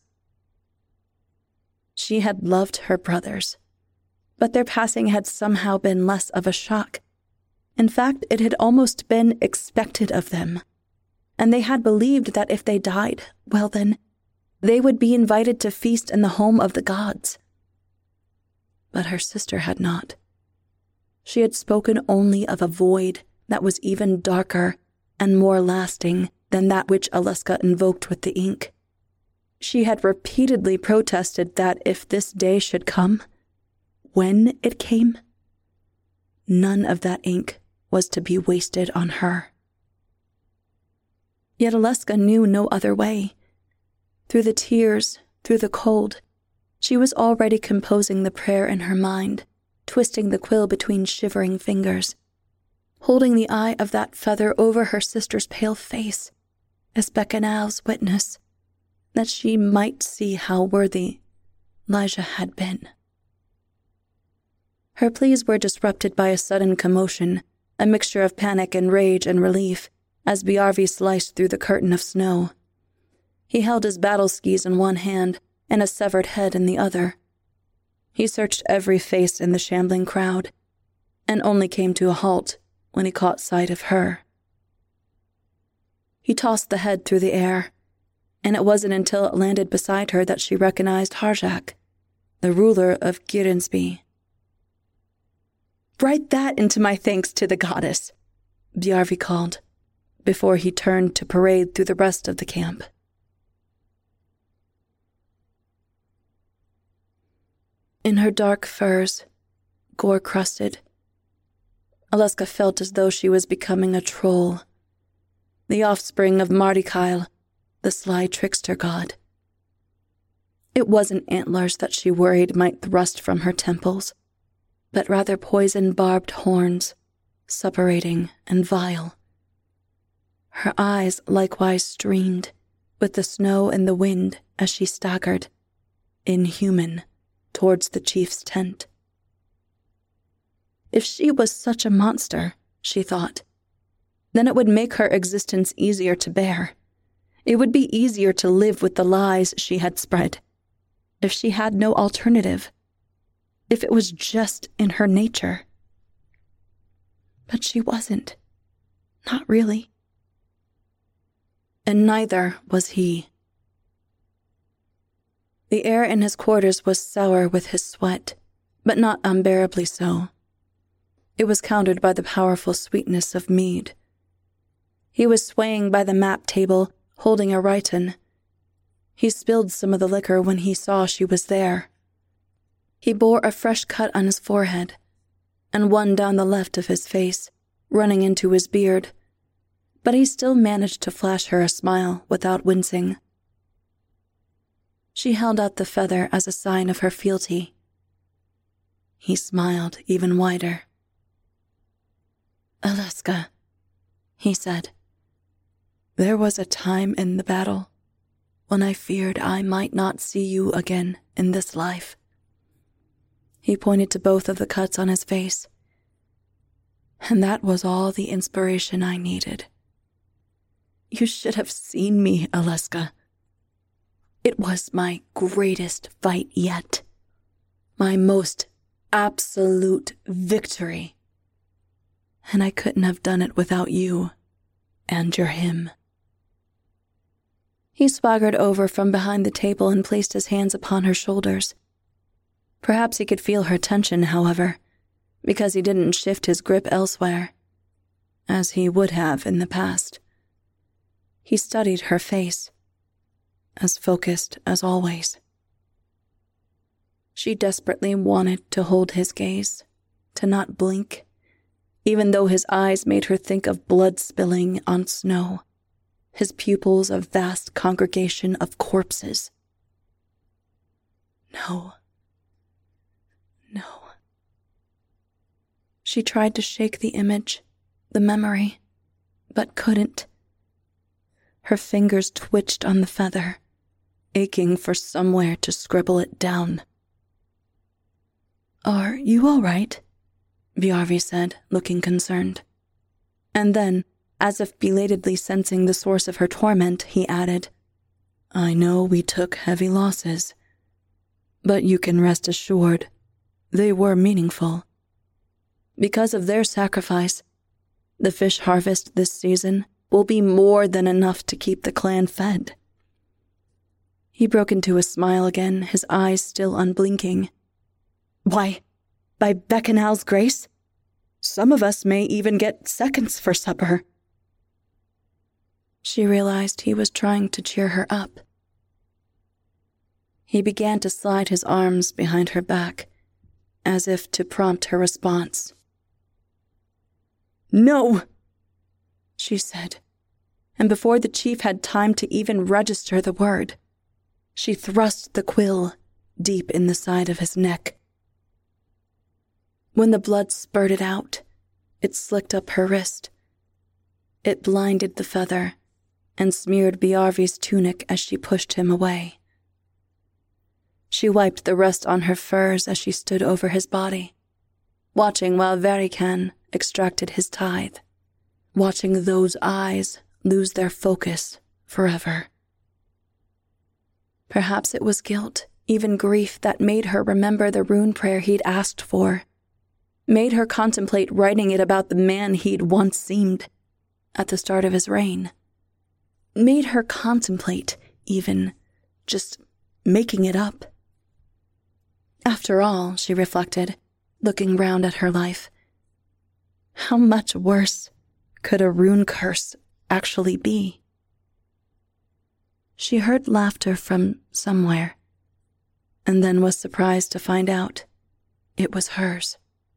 She had loved her brothers, but their passing had somehow been less of a shock. In fact, it had almost been expected of them, and they had believed that if they died, well then, they would be invited to feast in the home of the gods. But her sister had not. She had spoken only of a void that was even darker and more lasting than that which Aleska invoked with the ink. She had repeatedly protested that if this day should come, when it came, none of that ink was to be wasted on her. Yet Aleska knew no other way. Through the tears, through the cold, she was already composing the prayer in her mind, twisting the quill between shivering fingers, holding the eye of that feather over her sister's pale face as Bacchanal's witness, that she might see how worthy Lyja had been. Her pleas were disrupted by a sudden commotion, a mixture of panic and rage and relief, as Biarvi sliced through the curtain of snow. He held his battle skis in one hand and a severed head in the other. He searched every face in the shambling crowd, and only came to a halt when he caught sight of her. He tossed the head through the air, and it wasn't until it landed beside her that she recognized Harjak, the ruler of Gyrinsby. "Write that into my thanks to the goddess," Biarvi called, before he turned to parade through the rest of the camp. In her dark furs, gore-crusted, Aleska felt as though she was becoming a troll, the offspring of Mardikael, the sly trickster god. It wasn't antlers that she worried might thrust from her temples, but rather poison-barbed horns, suppurating and vile. Her eyes likewise streamed with the snow and the wind as she staggered, inhuman, towards the chief's tent. If she was such a monster, she thought, then it would make her existence easier to bear. It would be easier to live with the lies she had spread. If she had no alternative. If it was just in her nature. But she wasn't. Not really. And neither was he. The air in his quarters was sour with his sweat, but not unbearably so. It was countered by the powerful sweetness of mead. He was swaying by the map table, holding a Rhyton. He spilled some of the liquor when he saw she was there. He bore a fresh cut on his forehead, and one down the left of his face, running into his beard, but he still managed to flash her a smile without wincing. She held out the feather as a sign of her fealty. He smiled even wider. "Alaska," he said, "there was a time in the battle when I feared I might not see you again in this life." He pointed to both of the cuts on his face. "And that was all the inspiration I needed. You should have seen me, Alaska. It was my greatest fight yet. My most absolute victory. And I couldn't have done it without you and your him." He swaggered over from behind the table and placed his hands upon her shoulders. Perhaps he could feel her tension, however, because he didn't shift his grip elsewhere, as he would have in the past. He studied her face, as focused as always. She desperately wanted to hold his gaze, to not blink, even though his eyes made her think of blood spilling on snow, his pupils a vast congregation of corpses. No. No. She tried to shake the image, the memory, but couldn't. Her fingers twitched on the feather, aching for somewhere to scribble it down. "Are you all right?" Viarvi said, looking concerned. And then, as if belatedly sensing the source of her torment, he added, "I know we took heavy losses, but you can rest assured they were meaningful. Because of their sacrifice, the fish harvest this season will be more than enough to keep the clan fed." He broke into a smile again, his eyes still unblinking. "Why, by Bacchanal's grace, some of us may even get seconds for supper." She realized he was trying to cheer her up. He began to slide his arms behind her back, as if to prompt her response. "No!" she said, and before the chief had time to even register the word, she thrust the quill deep in the side of his neck. When the blood spurted out, it slicked up her wrist. It blinded the feather and smeared Viarvi's tunic as she pushed him away. She wiped the rust on her furs as she stood over his body, watching while Varikan extracted his tithe, watching those eyes lose their focus forever. Perhaps it was guilt, even grief, that made her remember the rune prayer he'd asked for, made her contemplate writing it about the man he'd once seemed at the start of his reign, made her contemplate, even, just making it up. After all, she reflected, looking round at her life, how much worse could a rune curse actually be? She heard laughter from somewhere, and then was surprised to find out it was hers.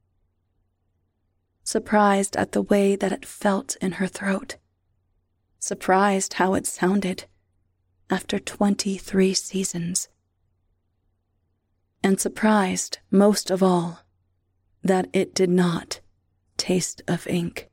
Surprised at the way that it felt in her throat. Surprised how it sounded after twenty-three seasons. And surprised, most of all, that it did not taste of ink.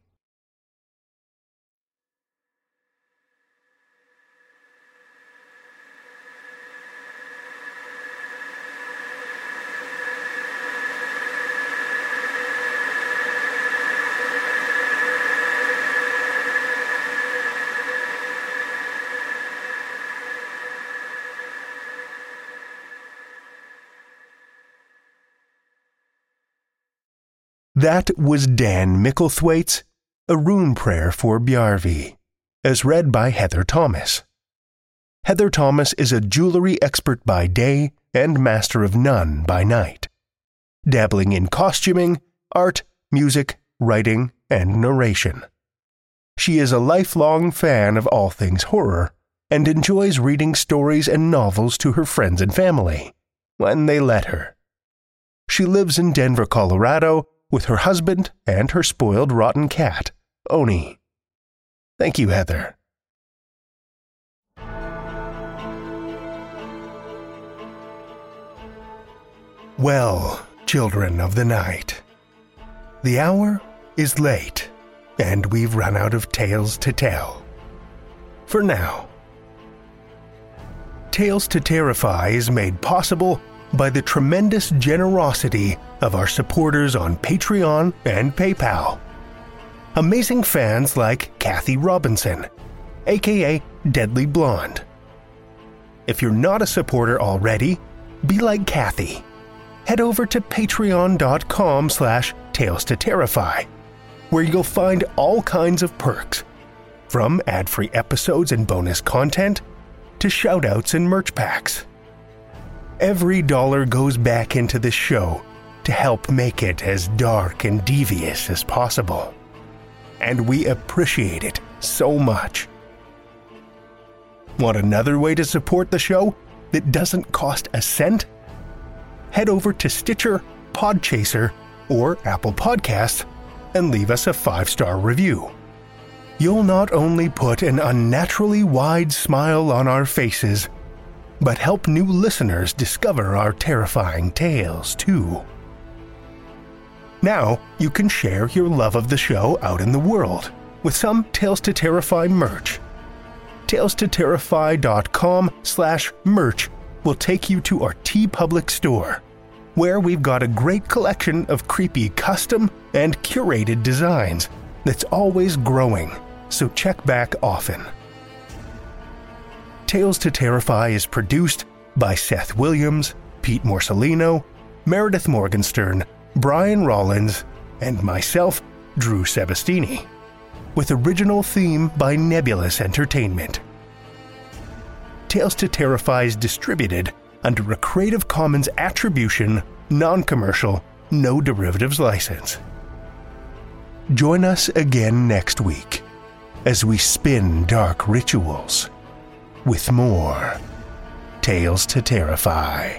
That was Dan Micklethwaite's A Rune Prayer for Bjarvi, as read by Heather Thomas. Heather Thomas is a jewelry expert by day and master of none by night, dabbling in costuming, art, music, writing, and narration. She is a lifelong fan of all things horror and enjoys reading stories and novels to her friends and family, when they let her. She lives in Denver, Colorado, with her husband and her spoiled rotten cat, Oni. Thank you, Heather. Well, children of the night, the hour is late, and we've run out of tales to tell. For now. Tales to Terrify is made possible by the tremendous generosity of our supporters on Patreon and PayPal. Amazing fans like Kathy Robinson, aka Deadly Blonde. If you're not a supporter already, be like Kathy. Head over to patreon.com slash Tales to Terrify, where you'll find all kinds of perks, from ad-free episodes and bonus content to shoutouts and merch packs. Every dollar goes back into the show to help make it as dark and devious as possible. And we appreciate it so much. Want another way to support the show that doesn't cost a cent? Head over to Stitcher, Podchaser, or Apple Podcasts and leave us a five-star review. You'll not only put an unnaturally wide smile on our faces, but help new listeners discover our terrifying tales, too. Now, you can share your love of the show out in the world with some Tales to Terrify merch. Tales to Terrify dot com slash merch will take you to our TeePublic store, where we've got a great collection of creepy custom and curated designs that's always growing, so check back often. Tales to Terrify is produced by Seth Williams, Pete Morcellino, Meredith Morgenstern, Brian Rollins, and myself, Drew Sebastini, with original theme by Nebulous Entertainment. Tales to Terrify is distributed under a Creative Commons Attribution, Non-Commercial, No Derivatives license. Join us again next week as we spin dark rituals with more Tales to Terrify.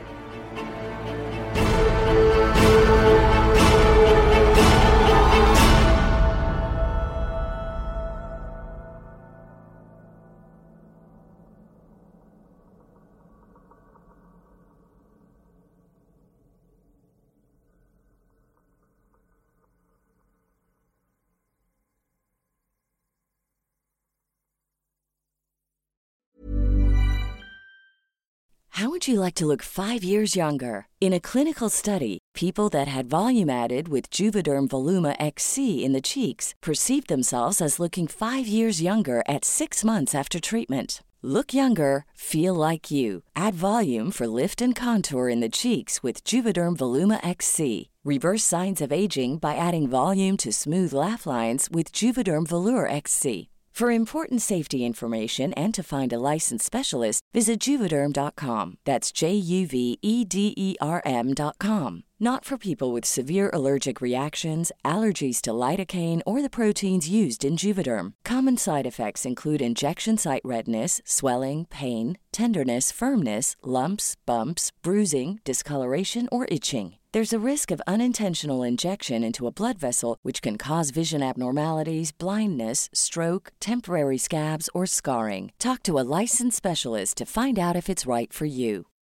How would you like to look five years younger? In a clinical study, people that had volume added with Juvederm Voluma X C in the cheeks perceived themselves as looking five years younger at six months after treatment. Look younger, feel like you. Add volume for lift and contour in the cheeks with Juvederm Voluma X C. Reverse signs of aging by adding volume to smooth laugh lines with Juvederm Volure X C. For important safety information and to find a licensed specialist, visit Juvederm dot com. That's J U V E D E R M dot com. Not for people with severe allergic reactions, allergies to lidocaine, or the proteins used in Juvederm. Common side effects include injection site redness, swelling, pain, tenderness, firmness, lumps, bumps, bruising, discoloration, or itching. There's a risk of unintentional injection into a blood vessel, which can cause vision abnormalities, blindness, stroke, temporary scabs, or scarring. Talk to a licensed specialist to find out if it's right for you.